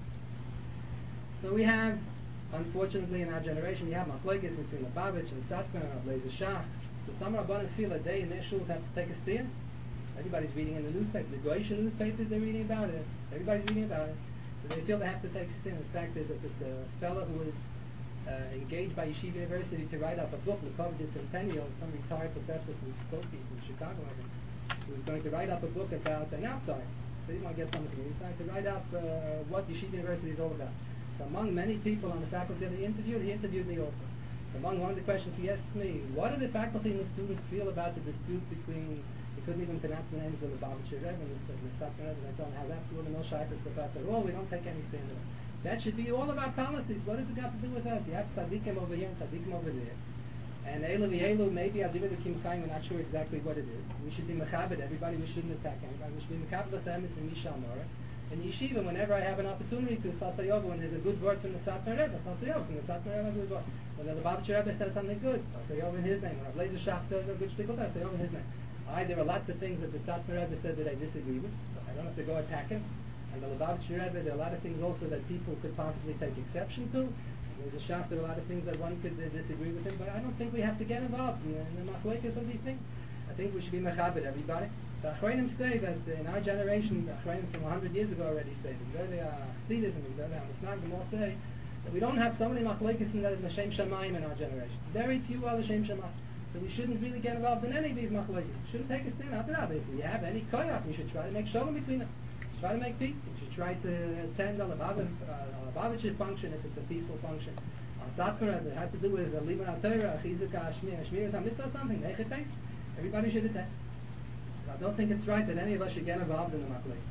So we have, unfortunately, in our generation, we have machlokes between Lubavitch and Satmar and Ableizer Shach. So some Rabbanim feel a day in their shuls have to take a steer. Everybody's reading in the newspaper, the Goyish newspapers, they're reading about it. Everybody's reading about it. So they feel they have to take a steer. In fact, there's a, this uh, fellow who was uh, engaged by Yeshiva University to write up a book, the Kovdis Centennial, some retired professor from Skokie, from Chicago, I think, who was going to write up a book about an outside. So he didn't want to get something from the inside, to write up uh, what Yeshiva University is all about. So among many people on the faculty that he interviewed, he interviewed me also. So among one of the questions he asked me, what do the faculty and the students feel about the dispute between, he couldn't even pronounce the names of the Lubavitcher Rebbe and the Satmar Rebbe, I told him, has absolutely no shaykhs professor at all, we don't take any stand on it. That should be all of our policies. What has it got to do with us? You have tzaddikim over here and tzaddikim over there. And Elu v'Elu, maybe Adivir the Kim Chaim, we're not sure exactly what it is. We should be mechabed everybody, we shouldn't attack anybody. We should be mechabed l'semis and mishal mora. In yeshiva, whenever I have an opportunity to sasayova, when there's a good word from the Satmar Rebbe, sasayova from the Satmar Rebbe, a good word. When the Lubavitcher Rebbe says something good, sasayova in his name. When Ableizer Shach says a good shtickle, sasayova in his name. I, there are lots of things that the Satmar Rebbe said that I disagree with, so I don't have to go attack him. And the Lubavitcher Rebbe, there are a lot of things also that people could possibly take exception to. There's a shach, there are a lot of things that one could uh, disagree with him, but I don't think we have to get involved in, in the machlokes of these things. I think we should be mechabed everybody. The Achronim say that in our generation, the Achronim from one hundred years ago already say, the Gdolei Chassidus and the Gdolei HaMisnagdim all say that we don't have so many machlokes in the Shem Shamayim in our generation. Very few are the Shem Shamayim. So we shouldn't really get involved in any of these machlokes. We shouldn't take a stand out there. If we have any koyach, we should try to make shalom between them. Try to make peace. We should try to attend a Lubavitcher function if it's a peaceful function. A Satmar, it has to do with a Liban HaTorah, a Chizuk HaShmir, a Shmir HaMitzvah, something, Nechetes. Everybody should attend. I don't think it's right that any of us should get involved in the machlokes.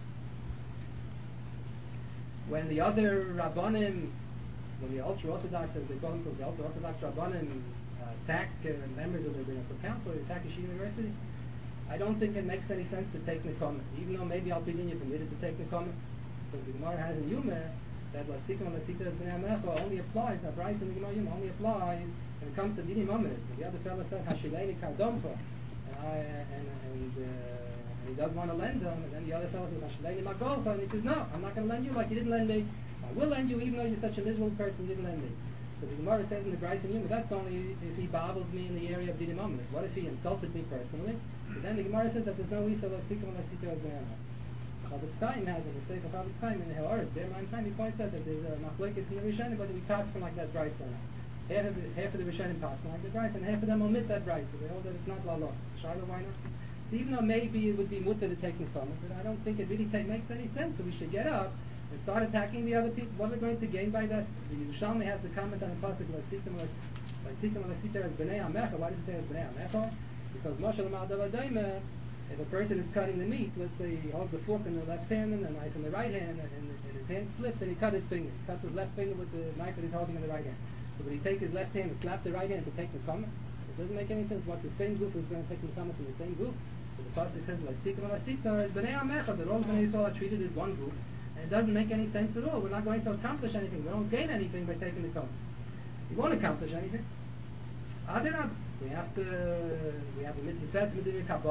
When the other Rabbanim, when the ultra-Orthodox, as they call themselves, the ultra-Orthodox Rabbanim uh, attack uh, members of the Rabbinical Council, attack Yeshiva University, I don't think it makes any sense to take Nekomah, even though maybe Al Pidin you're permitted to take Nekomah, because the Gemara has in Yumeh that Lasikum and Lasita as B'nai Amecha only applies, a price in the Gemara Yumeh only applies when it comes to Dini Mominis. The other fellow said, Hashileni Kardomcha, and, I, and, and, uh, and he doesn't want to lend them, and then the other fellow says, I should lend you my golf, and he says, no, I'm not going to lend you like you didn't lend me. I will lend you even though you're such a miserable person, you didn't lend me. So the Gemara says in the Bryce and Yuma, that's only if he babbled me in the area of Didim Ominous. What if he insulted me personally? So then the Gemara says that there's no Isa Lasikim Lasito Admirana. Chavetz Chaim has in the Sefer Chavetz Chaim in the Ha'aretz, Be'er Ma'im Chaim, he points out that there's a machlokes in the Rishonim, but we pass from like that Bryce or not. Half of the, half of the Rishonim pass from like the Bryce, and half of them omit that Bryce, so they hold that it's not Lala. Shiloh, why not? So even though maybe it would be mutter to take Nefama, but I don't think it really take, makes any sense that we should get up and start attacking the other people. What are we going to gain by that? The Yerushalmi has the comment on the pasuk, Lasitim Lasiter as Bnei Amecha. Why does it say as Bnei Amecha? Because Moshe L'mal Davadayma, if a person is cutting the meat, let's say he holds the fork in the left hand and the knife in the right hand, and, and his hand slipped, and he cut his finger. He cuts his left finger with the knife that he's holding in the right hand. So would he take his left hand and slap the right hand to take the comment? It doesn't make any sense. What the same group is going to take the comment from the same group. So the pasuk says Lasitim Lasiter as Bnei Amecha, that all Bnei Yisrael are treated as one group. And it doesn't make any sense at all. We're not going to accomplish anything. We don't gain anything by taking the comment. We won't accomplish anything. Adarab, we have to, we have the mitzvah says, we have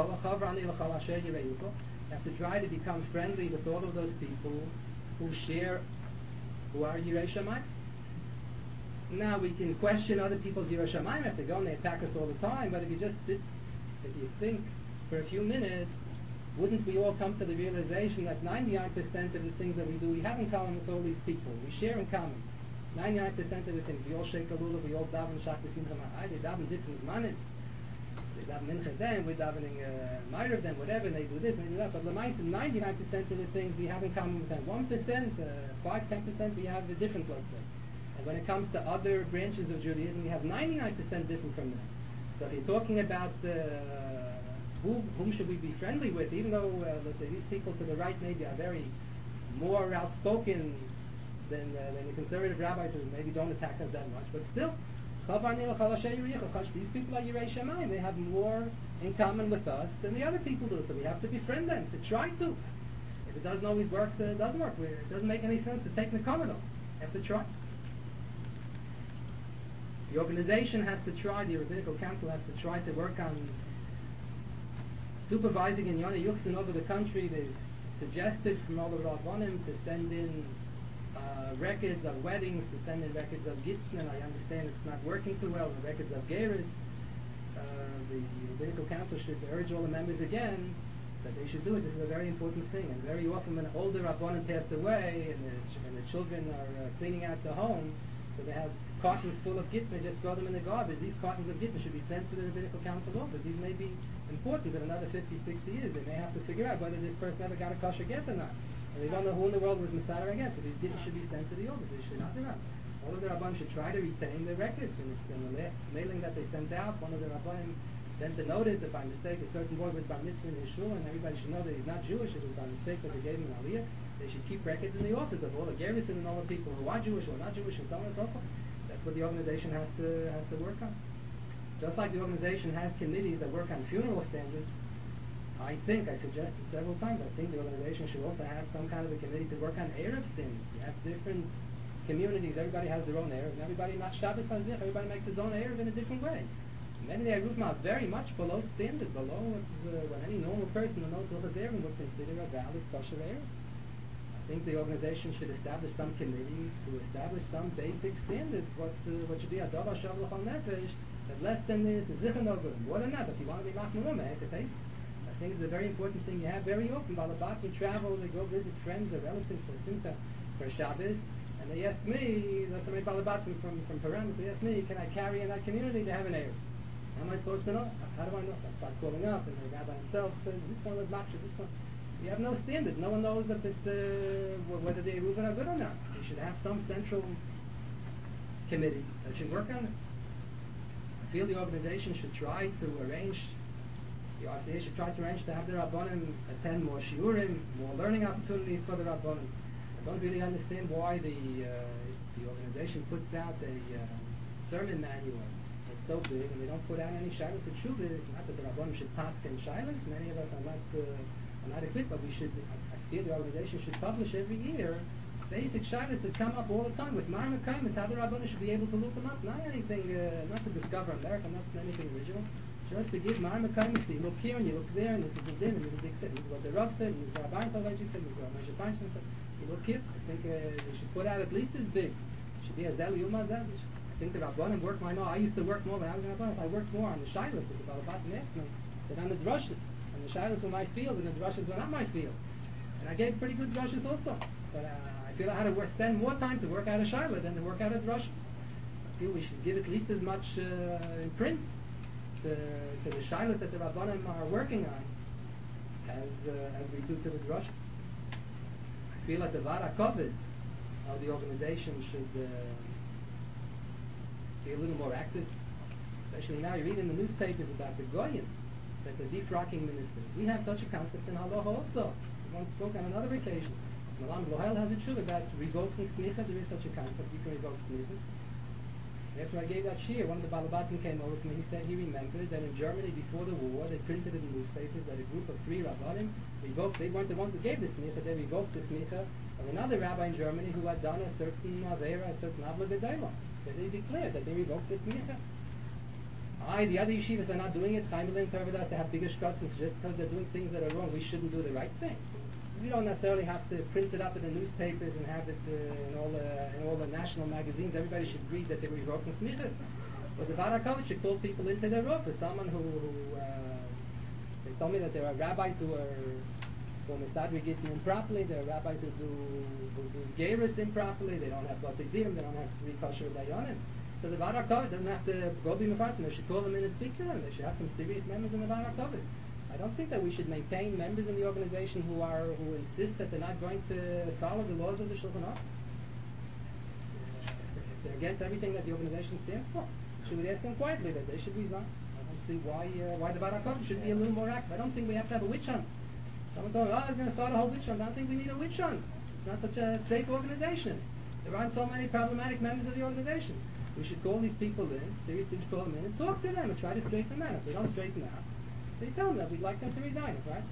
to try to become friendly with all of those people who share, who are Yirei Shamayim. Now we can question other people's Yirei Shamayim if they go and they attack us all the time, but if you just sit, if you think for a few minutes, wouldn't we all come to the realization that ninety-nine percent of the things that we do, we have in common with all these people. We share in common. ninety-nine percent of the things. We all shake a lulav, we all daven shakis mincha ma'ai, they daven different manim. They daven mincha then, we're davening uh, ma'irav then, whatever, and they do this and they do that. But l'maisa, ninety-nine percent of the things we have in common with them. one percent, uh, five to ten percent we have a different, let's say. And when it comes to other branches of Judaism, we have ninety-nine percent different from them. So if you're talking about uh, Who, whom should we be friendly with, even though, uh, let's say, these people to the right maybe are very more outspoken than, uh, than the conservative rabbis who maybe don't attack us that much, but still, these people are Yirei Shamayim. They have more in common with us than the other people do, so we have to befriend them, to try to. If it doesn't always work, so it doesn't work. It doesn't make any sense to take the common. You have to try. The organization has to try, the Rabbinical Council has to try to work on supervising in Yonah Yuchsin over the country. They've suggested from all the Rabbanim to send in uh, records of weddings, to send in records of Gittin, and I understand it's not working too well, the records of Geras. Uh, the Rabbinical Council should urge all the members again that they should do it. This is a very important thing, and very often when older Rabbanim pass away and the, ch- and the children are uh, cleaning out the home, so they have cartons full of Gittin, they just throw them in the garbage. These cartons of Gittin should be sent to the Rabbinical Council also. These may be important in another fifty, sixty years. They may have to figure out whether this person ever got a kosher get or not. And they don't know who in the world was Messiah again, so these Gittin should be sent to the Ovid. They should not do that. All of the Rabbanim should try to retain the records. And it's in the last mailing that they sent out, one of the Rabbanim sent a notice that by mistake a certain boy was bar mitzvah in his shul, and everybody should know that he's not Jewish. It was by mistake that they gave him an aliyah. They should keep records in the office of all the garrison and all the people who are Jewish or not Jewish and so on and so forth. That's what the organization has to has to work on. Just like the organization has committees that work on funeral standards, I think, I suggested several times, I think the organization should also have some kind of a committee to work on Erev standards. You have different communities, everybody has their own Erev, and everybody, not Shabbos Chazich, everybody makes his own Erev in a different way. Many of the Eruvim are very much below standard, below what, uh, what any normal person who knows Hilchos Eruvim would consider a valid kosher Erev. I think the organization should establish some committee to establish some basic standards, what uh, what should be a Davar Shav L'chol Nefesh, that less than this is Zichanover, more than that, if you want to be Machmur Meh, I think it's a very important thing you have very often. Balabatim travel, they go visit friends or relatives for Simcha, for Shabbos, and they ask me, that's my Balabatim from, from Paran, they ask me, can I carry in that community to have an Erev? How am I supposed to know? How do I know? So I start calling up, and the rabbi himself says, this one was Maksha, this one. You have no standard. No one knows if it's, uh, whether the Eruvin are good or not. You should have some central committee that should work on it. I feel the organization should try to arrange, the R C A should try to arrange to have the Rabbanim attend more shiurim, more learning opportunities for the Rabbanim. I don't really understand why the uh, the organization puts out a uh, sermon manual that's so big, and they don't put out any shilas and shuvas. Not that the Rabbanim should pass in shilas. Many of us are not uh, are not equipped, but we should. I, I feel the organization should publish every year basic shilas that come up all the time with Marma Kaimis, how the Rabbanim should be able to look them up. Not anything, uh, not to discover America, not anything original. Just to give Ma'ar Mekayim, you look here and you look there, and this is the din, and this is the this is what the Rav said, and this is what Rabbi Salvage said, and this is what Moshe Feinstein said. You look here, I think uh, they should put out at least as big. It should be as Del Yuma as that. I think the Rabbanim work more. No, I used to work more when I was in Rabbanim, so I worked more on the Shilas, the Balabatim asked me, than on the Drushes. And the Shilas were my field, and the Drushes were not my field. And I gave pretty good Drushes also. But uh, I feel I had to work, spend more time to work out a Shilah than to work out a Drush. I feel we should give at least as much uh, in print to, to the Shilas that the Rabbanim are working on as uh, as we do to the Drushes. I feel that the Vara Kovid of the organization should uh, be a little more active. Especially now you read in the newspapers about the Goyim, that the defrocking minister. We have such a concept in Halacha also. We once spoke on another occasion. Malam Lohel has a truth about revoking smicha. There is such a concept. You can revoke smichas. After I gave that shir, one of the Balabatim came over to me. He said he remembered that in Germany before the war, they printed it in newspapers that a group of three rabbanim revoked. They weren't the ones who gave the smicha. They revoked the smicha of another rabbi in Germany who had done a certain avera, a certain avla gedayla. So they declared that they revoked the smicha. I, the other yeshivas are not doing it. Chaim will interpret us to have bigger scuts, and just because they're doing things that are wrong, we shouldn't do the right thing. We don't necessarily have to print it up in the newspapers and have it uh, in all the in all the national magazines. Everybody should read that they were revoking smichas. But the Varakovich should call people into their roof. For someone who, who uh, they told me that there are rabbis who are who are misadrigitin improperly. There are rabbis who do who do gerus improperly. They don't have batidim. They don't have three kosher dayanim. So the Varakovich doesn't have to go be mefasim. They should call them in and speak to them. They should have some serious members in the Varakovich. I don't think that we should maintain members in the organization who are who insist that they're not going to follow the laws of the Shulchan Aruch. If they're against everything that the organization stands for, should we ask them quietly that they should resign? I don't see why uh, why the Barakov should be a little more active. I don't think we have to have a witch hunt. Someone told me, oh, it's going to start a whole witch hunt. I don't think we need a witch hunt. It's not such a trade organization. There aren't so many problematic members of the organization. We should call these people in, serious people call them in, and talk to them and try to straighten them out. If they don't straighten out, so you tell them that we'd like them to resign, right?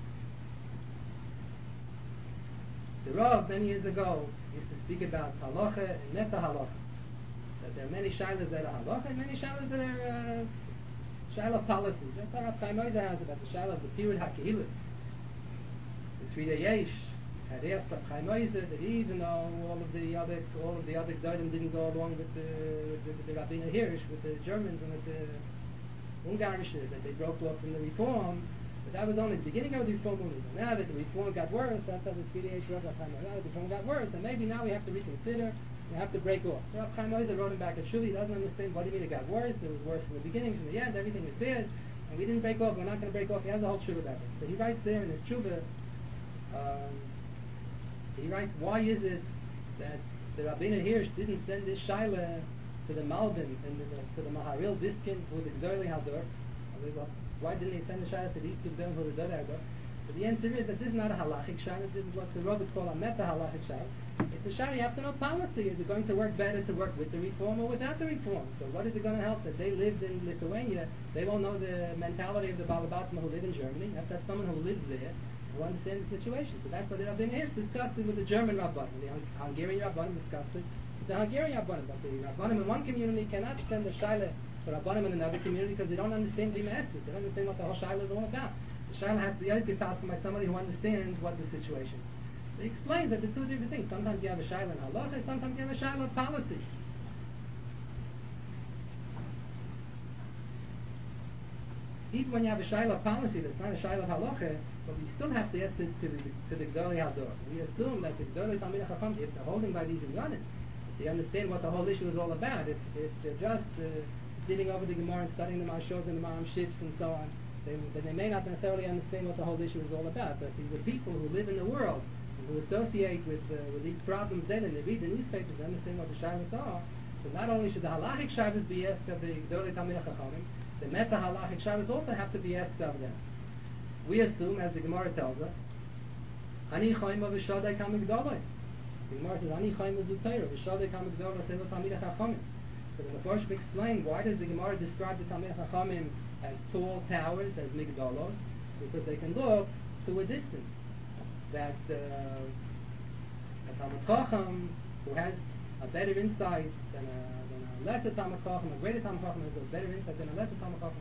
The Rav, many years ago, used to speak about halacha and meta halacha. That there are many shilas that are halacha and many shilas that are uh, shilah policies. That's how Rav Chaim Oizer has about the shilah of the period HaKehillas. The Tzvida Yesh had asked Rav Chaim Oizer that even though all of the other all of the other Gedolim didn't go along with the with the, the Rabbeinu Hirsch, with the Germans and with the Ungarische, that they broke off from the reform, but that was only the beginning of the reform movement. Now that the reform got worse, that's how the Tzvida Yesh Rav Chaim Oizer. Now that the reform got worse, and maybe now we have to reconsider. We have to break off. So Rav Chaim Oizer wrote him back at Shuvi. He doesn't understand what do you mean it got worse. It was worse in the beginning, from the end, everything was bad, and we didn't break off. We're not going to break off. He has a whole tshuva about it. So he writes there in his tshuva. Um, he writes, why is it that the Rabbeinu Hirsch didn't send this shaila to the Malbim and the, to the Maharil Diskin who the Gdolei Hador? Why didn't he send the shaila to these two Gdolim who the Gdolei Hador? So the answer is that this is not a halachic shaila. This is what the Rav would call a meta halachic shaila. It's a shaila. You have to know policy. Is it going to work better to work with the reform or without the reform? So what is it going to help that they lived in Lithuania? They won't know the mentality of the Balabatim who live in Germany. You have to have someone who lives there who understands the situation. So that's what the Rabbeinu Hirsch discussed it with the German Rabbanim. The Hungarian Rabbanim discussed it with the Hungarian Rabbanim. But the Rabbanim in one community cannot send a shaila to Rabbanim in another community because they don't understand the Estes. They don't understand what the whole shaila is all about. The shaila has to be getaught by somebody who understands what the situation is. So he explains that the two different things. Sometimes you have a shaila in halacha, sometimes you have a shaila of policy. Even when you have a shaila policy that's not a shaila of halacha, but we still have to ask this to the to the Gdolei Hador. We assume that the Gdolei Talmidei Chacham, if they're holding by these inyanim, they understand what the whole issue is all about. If, if they're just uh, sitting over the Gemara and studying the Marshos and the Maram Shifts and so on, they, then they may not necessarily understand what the whole issue is all about. But these are people who live in the world, who associate with uh, with these problems then, and they read the newspapers and understand what the shaylas are. So not only should the halachic shaylas be asked of the Gdolei Talmidei Chachamim, the meta halachic shaylas also have to be asked of them. We assume, as the Gemara tells us, Ani chayma v'shadei kamigdalos. The Gemara says, Ani chayma zutayra v'shadei kamigdalos elo Talmidei Chachamim. So the Mefarshim explain, why does the Gemara describe the Talmidei Chachamim as tall towers, as migdalos? Because they can look to a distance. That uh, a Talmid Chacham who has a better insight than a, than a lesser Talmid Chacham, a greater Talmid Chacham has a better insight than a lesser Talmid Chacham,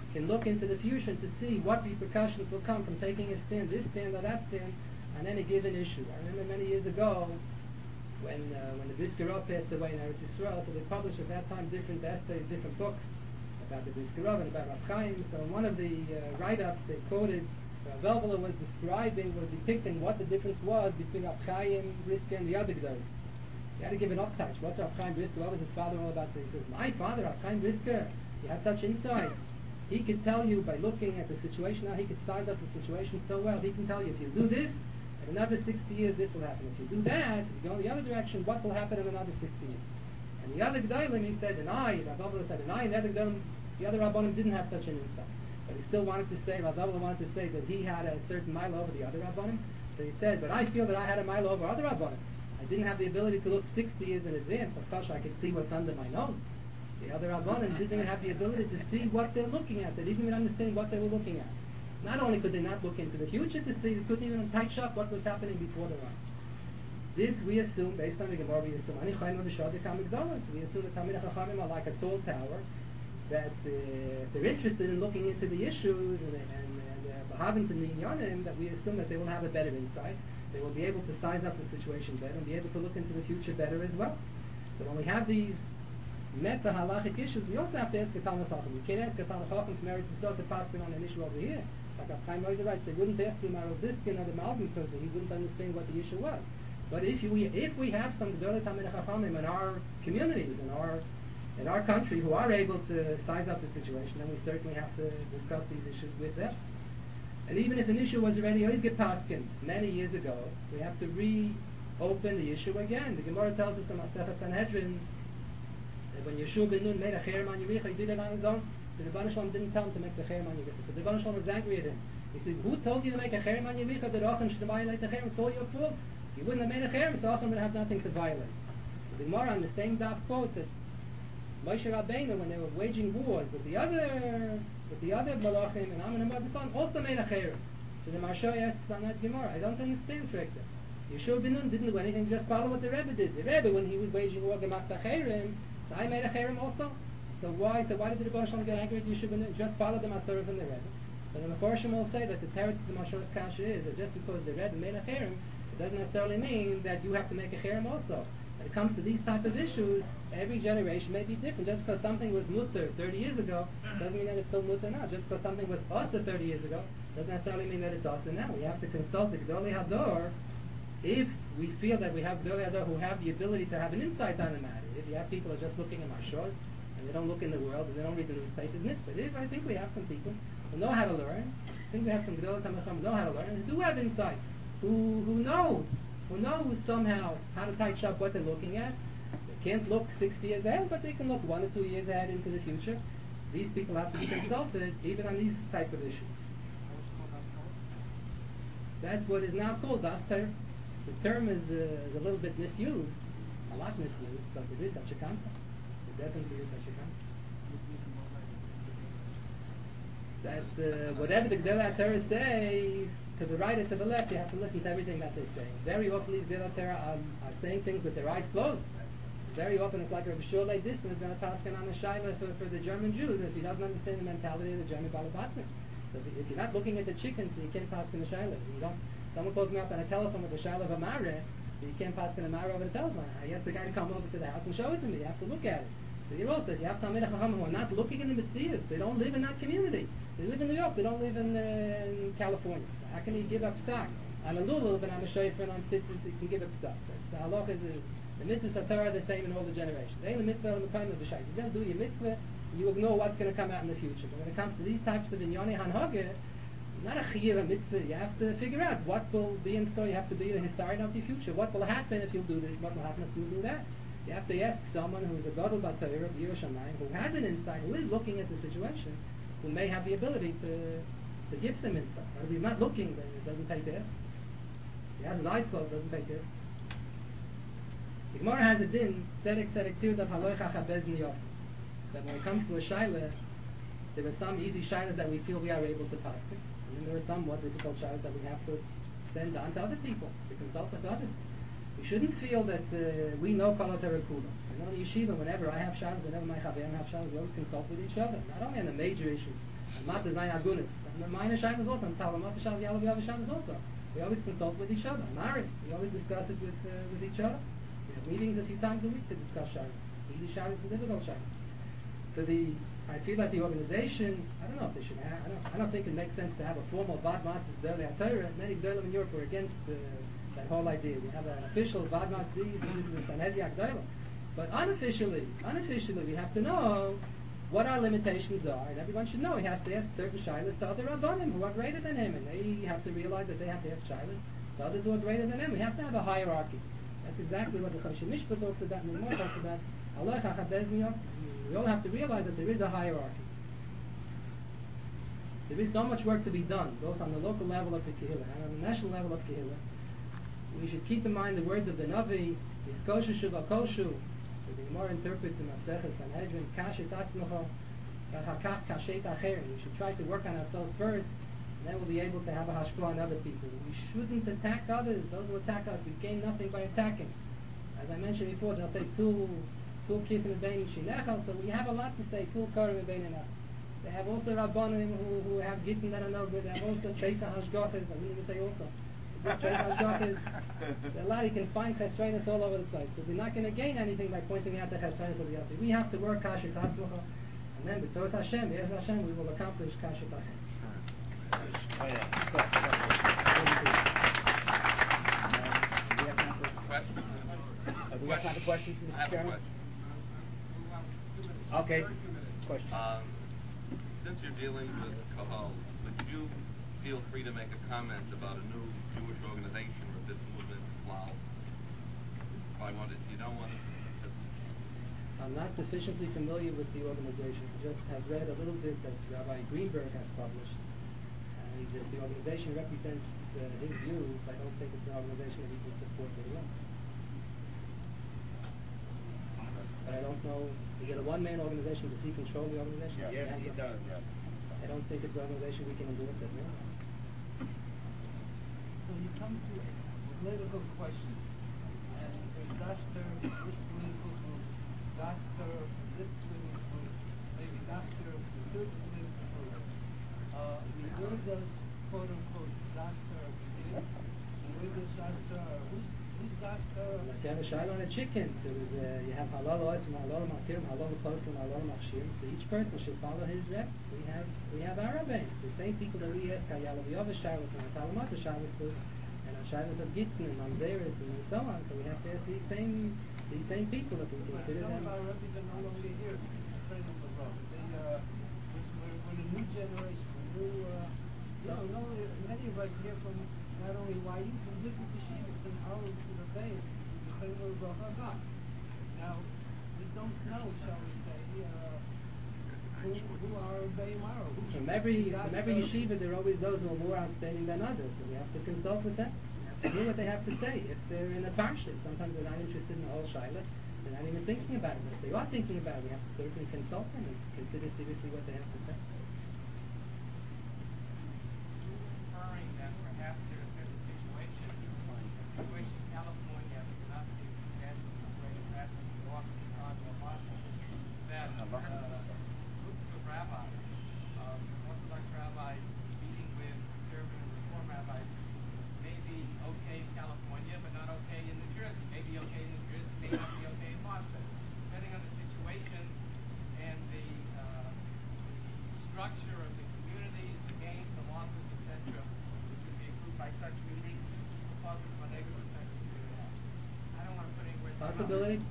can look into the future and to see what repercussions will come from taking a stand, this stand or that stand, on any given issue. I remember many years ago when uh, when the Brisker Rav passed away in Eretz Yisrael, so they published at that time different essays, different books about the Brisker Rav and about Rav Chaim. So in one of the uh, write-ups they quoted, Rav Elveler was describing, was depicting what the difference was between Rav Chaim Brisker and the other Gedolim. He had to give an uptouch. What's Rav Chaim Brisker? What was his father all about? So he says, my father, Rav Chaim Brisker, he had such insight. He could tell you by looking at the situation now, he could size up the situation so well. He can tell you if you do this, in another sixty years this will happen. If you do that, if you go in the other direction, what will happen in another sixty years? And the other Gedolim, he said, and I, Rav Elveler said, and I, and the other Gedolim, the other Rabbanim didn't have such an insight. But he still wanted to say, Rav Elveler wanted to say that he had a certain mile over the other Rabbanim. So he said, but I feel that I had a mile over other Rabbanim. I didn't have the ability to look sixty years in advance, but gosh, I could see what's under my nose. The other Rabbanim didn't have the ability to see what they're looking at. They didn't even understand what they were looking at. Not only could they not look into the future to see, they couldn't even touch up what was happening before their eyes. This we assume, based on the Gemara, we assume, we assume that Talmidei Chachamim are like a tall tower, that uh, if they're interested in looking into the issues and, and, and behaving to the inyanim, that we assume that they will have a better insight. They will be able to size up the situation better and be able to look into the future better as well. So when we have these meta halachic issues, we also have to ask a Talmid Chacham. We can't ask a Talmid Chacham from Eretz Yisrael to pass on an issue over here. Like Rav Chaim Oizer writes, they wouldn't ask the Maral Diskin or the Malbim because he wouldn't understand what the issue was. But if you, if we have some Gedolei Talmidei Chachamim in our communities, in our in our country, who are able to size up the situation, then we certainly have to discuss these issues with them. And even if an issue was already always get paskin many years ago, we have to reopen the issue again. The Gemara tells us in Masechah Sanhedrin that when Yeshua ben Nun made a cherem on Yericho, he did it on his own. The Rebbeinu Shalom didn't tell him to make the cherem on Yericho. So the Rebbeinu Shalom was angry at him. He said, "Who told you to make a cherem on Yericho? That Achan should violate the cherem. It's all your fault. If you wouldn't have made a cherem, so Achan would have nothing to violate." So the Gemara on the same daf quotes that Moshe Rabbeinu, when they were waging wars with the other with the other Malachim and Ammon and Moab, son also made a cherem. So the Marsha asks on that Gemara, I don't understand, Frekta. Yeshua ben Nun didn't do anything, just follow what the Rebbe did. The Rebbe, when he was waging war, gemacht a cherem, so I made a cherem also. So why? So why did the Rebbe Shalom get angry at Yeshua ben Nun? Just follow the Masorah from the Rebbe. So the Meforshim will say that the teretz of the Marsha's kasha is that just because the Rebbe made a cherem, it doesn't necessarily mean that you have to make a cherem also. When it comes to these type of issues, every generation may be different. Just because something was mutter thirty years ago doesn't mean that it's still mutter now. Just because something was asa thirty years ago doesn't necessarily mean that it's asa now. We have to consult the Gedolei Hador if we feel that we have Gedolei Hador who have the ability to have an insight on the matter. If you have people who are just looking at Marshos and they don't look in the world and they don't read the newspapers, but if I think we have some people who know how to learn, I think we have some Gedolei Talmidei Chachamim who know how to learn and who do have insight, who who know who know somehow how to touch up what they're looking at. They can't look sixty years ahead, but they can look one or two years ahead into the future. These people have to be consulted even on these type of issues. That's what is now called Daster. The term is, uh, is a little bit misused, a lot misused, but it is such a concept. It definitely is such a concept. That uh, whatever the Gedolei Torah say, to the right or to the left, you have to listen to everything that they say. Very often these Gedolei Torah are, are saying things with their eyes closed. Very often it's like Rabbi Shulei Distin is going to pass on a shaila for, for the German Jews if he doesn't understand the mentality of the German Balabatnik. So if, if you're not looking at the chickens, so you can't pass on a shaila. You don't. Someone calls me up on a telephone with a shaila of a mare, so you can't pass on a mare over the telephone. I ask the guy to come over to the house and show it to me. You have to look at it. So he also says you have Talmidei Chachamim who are not looking in the Metzias. They don't live in that community. They live in New York. They don't live in, uh, in California. So how can he give up psak on a lulav and on a shofar and on tzitzis? He can give up psak. That's the halacha. Is the, the mitzvahs of Torah are the same in all the generations. They ain't the mitzvah of the kind of the shayt. You don't do your mitzvah, you ignore what's going to come out in the future. But when it comes to these types of inyonei hanhagah, not a chiyuv mitzvah. You have to figure out what will be in store. You have to be the historian of the future. What will happen if you do this? What will happen if you do that? You have to ask someone who is a gadol b'Torah of Yiras Shamayim, who has an insight, who is looking at the situation, who may have the ability to to give some insight. But if he's not looking, then it doesn't pay to ask. He has his eyes closed, it doesn't pay to ask. The Gemara has a din, tzedek tzedek tirdav haloi chachabez niyot, that when it comes to a shaila, there are some easy shailas that we feel we are able to pass with, and then there are some more difficult shailas that we have to send on to other people, to consult with others. We shouldn't feel that uh, we know Kol HaTorah Kula. You know, in the yeshiva, whenever I have shailas, whenever my chaverim have shailas, we always consult with each other, not only on the major issues, Mata Zayin Agunis. Minor Shailas also. And Talamata Shal Yalav Yav Shailas also. We always consult with each other. Maris, we always discuss it with uh, with each other. We have meetings a few times a week to discuss Shailas. Easy Shailas and difficult Shailas. So the, I feel like the organization, I don't know if they should have, I don't, I don't think it makes sense to have a formal Vad Matzis Gdolei HaTorah. Many Gdolim in Europe are against uh, that whole idea. We have an official Vad Matzis, and this is the Sanhedrin Gdolim. But unofficially, unofficially, we have to know what our limitations are, and everyone should know he has to ask certain shilas to other rabbanim who are greater than him, and they have to realize that they have to ask shilas to others who are greater than him. We have to have a hierarchy. That's exactly what the Choshen Mishpat talks about, and the Gemara talks about. We all have to realize that there is a hierarchy. There is so much work to be done, both on the local level of the Kehillah and on the national level of Kehillah. We should keep in mind the words of the Navi, Yiskoshu Shuva Koshu, the Gemara interprets in Maseches Sanhedrin, Kashet Atzmacha, Hakach Kashet Acherim. We should try to work on ourselves first, and then we'll be able to have a hashpah on other people. We shouldn't attack others. Those who attack us, we gain nothing by attacking. As I mentioned before, they'll say, Tul, Tul Kisim Ebein Shinecha, so we have a lot to say, Tul Karim Ebein Enach. They have also Rabbanim who, who have Gittin that are no good. They have also Treita Hashgoches, I mean to say also. Treita Hashgoches, a lot you can find Chesrenis all over the place. But we're not going to gain anything by pointing out the Chesrenis of the other. We have to work Kashet Atzmacha, and then B'Toras Hashem, B'Ez Hashem, we will accomplish Kashet Hashem. Oh, yeah. Question? Have we got time for questions, I Mister have a Chairman? question. Okay. Question. Um, since you're dealing with Kahal, would you feel free to make a comment about a new Jewish organization or this movement, Lao? If I wanted, you don't want to just... I'm not sufficiently familiar with the organization. I just have read a little bit that Rabbi Greenberg has published. And if the organization represents uh, his views, I don't think it's an organization that he can support very well. But I don't know, is it a one-man organization? Does he control the organization? Yes, yes he does, yes. I don't think it's an organization we can endorse it, no? So you come to a political question, and there's Daster, this political group, Daster, this political group, maybe Daster, the third political group. Uh, where does, quote-unquote, Daster begin? And where does Daster, who's, who's Daster? Like you have a shayla on a chicken, so there's a, you have halal oisim, halal makirim, halal poslim, halal machshim, so each person should follow his rep. We have we have our rabbein, the same people that we ask Hayalav Yov shaylas and Talamata shaylas to, and our shaylas of Gittin and Mamzeris and so on, so we have to ask these same these same people if we consider Some them. of our rabbis are no longer here. They, uh, we're, we're the new generation, the new, uh, you know, no, many of us hear from not only Y U, from different yeshivas and our rebbeim, now, we don't know, shall we say, uh, who, who our rebbeim are. Who From every from every yeshiva, there are always those who are more outstanding than others, so we have to consult with them. We have to hear what they have to say. If they're in a parsha, sometimes they're not interested in the whole shaila. They're not even thinking about it. But if they are thinking about it, we have to certainly consult them and consider seriously what they have to say. Inferring that perhaps there are certain situations, a situation in California that cannot be compared to a situation perhaps in New York, Chicago, or Boston, that uh, groups of rabbis, um, Orthodox rabbis, meeting with conservative and reform rabbis, may be okay in California, but not okay in New Jersey. May be okay in New Jersey, may not be okay in Boston. Depending on the situations and the, uh, the structure of the communities, the gains, the losses, et cetera, which would be accrued by such meetings, the positive or negative effects of doing that. I don't want to put any words in my mouth. Possibility.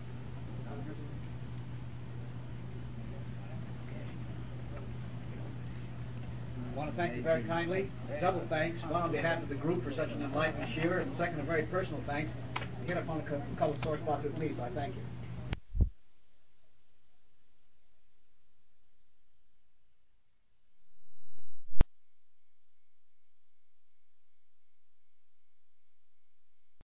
I want to thank you very kindly. Double thanks. One on behalf of the group for such an enlightening shir, and second, a very personal thanks. You hit upon a couple of sore spots with me, so I thank you.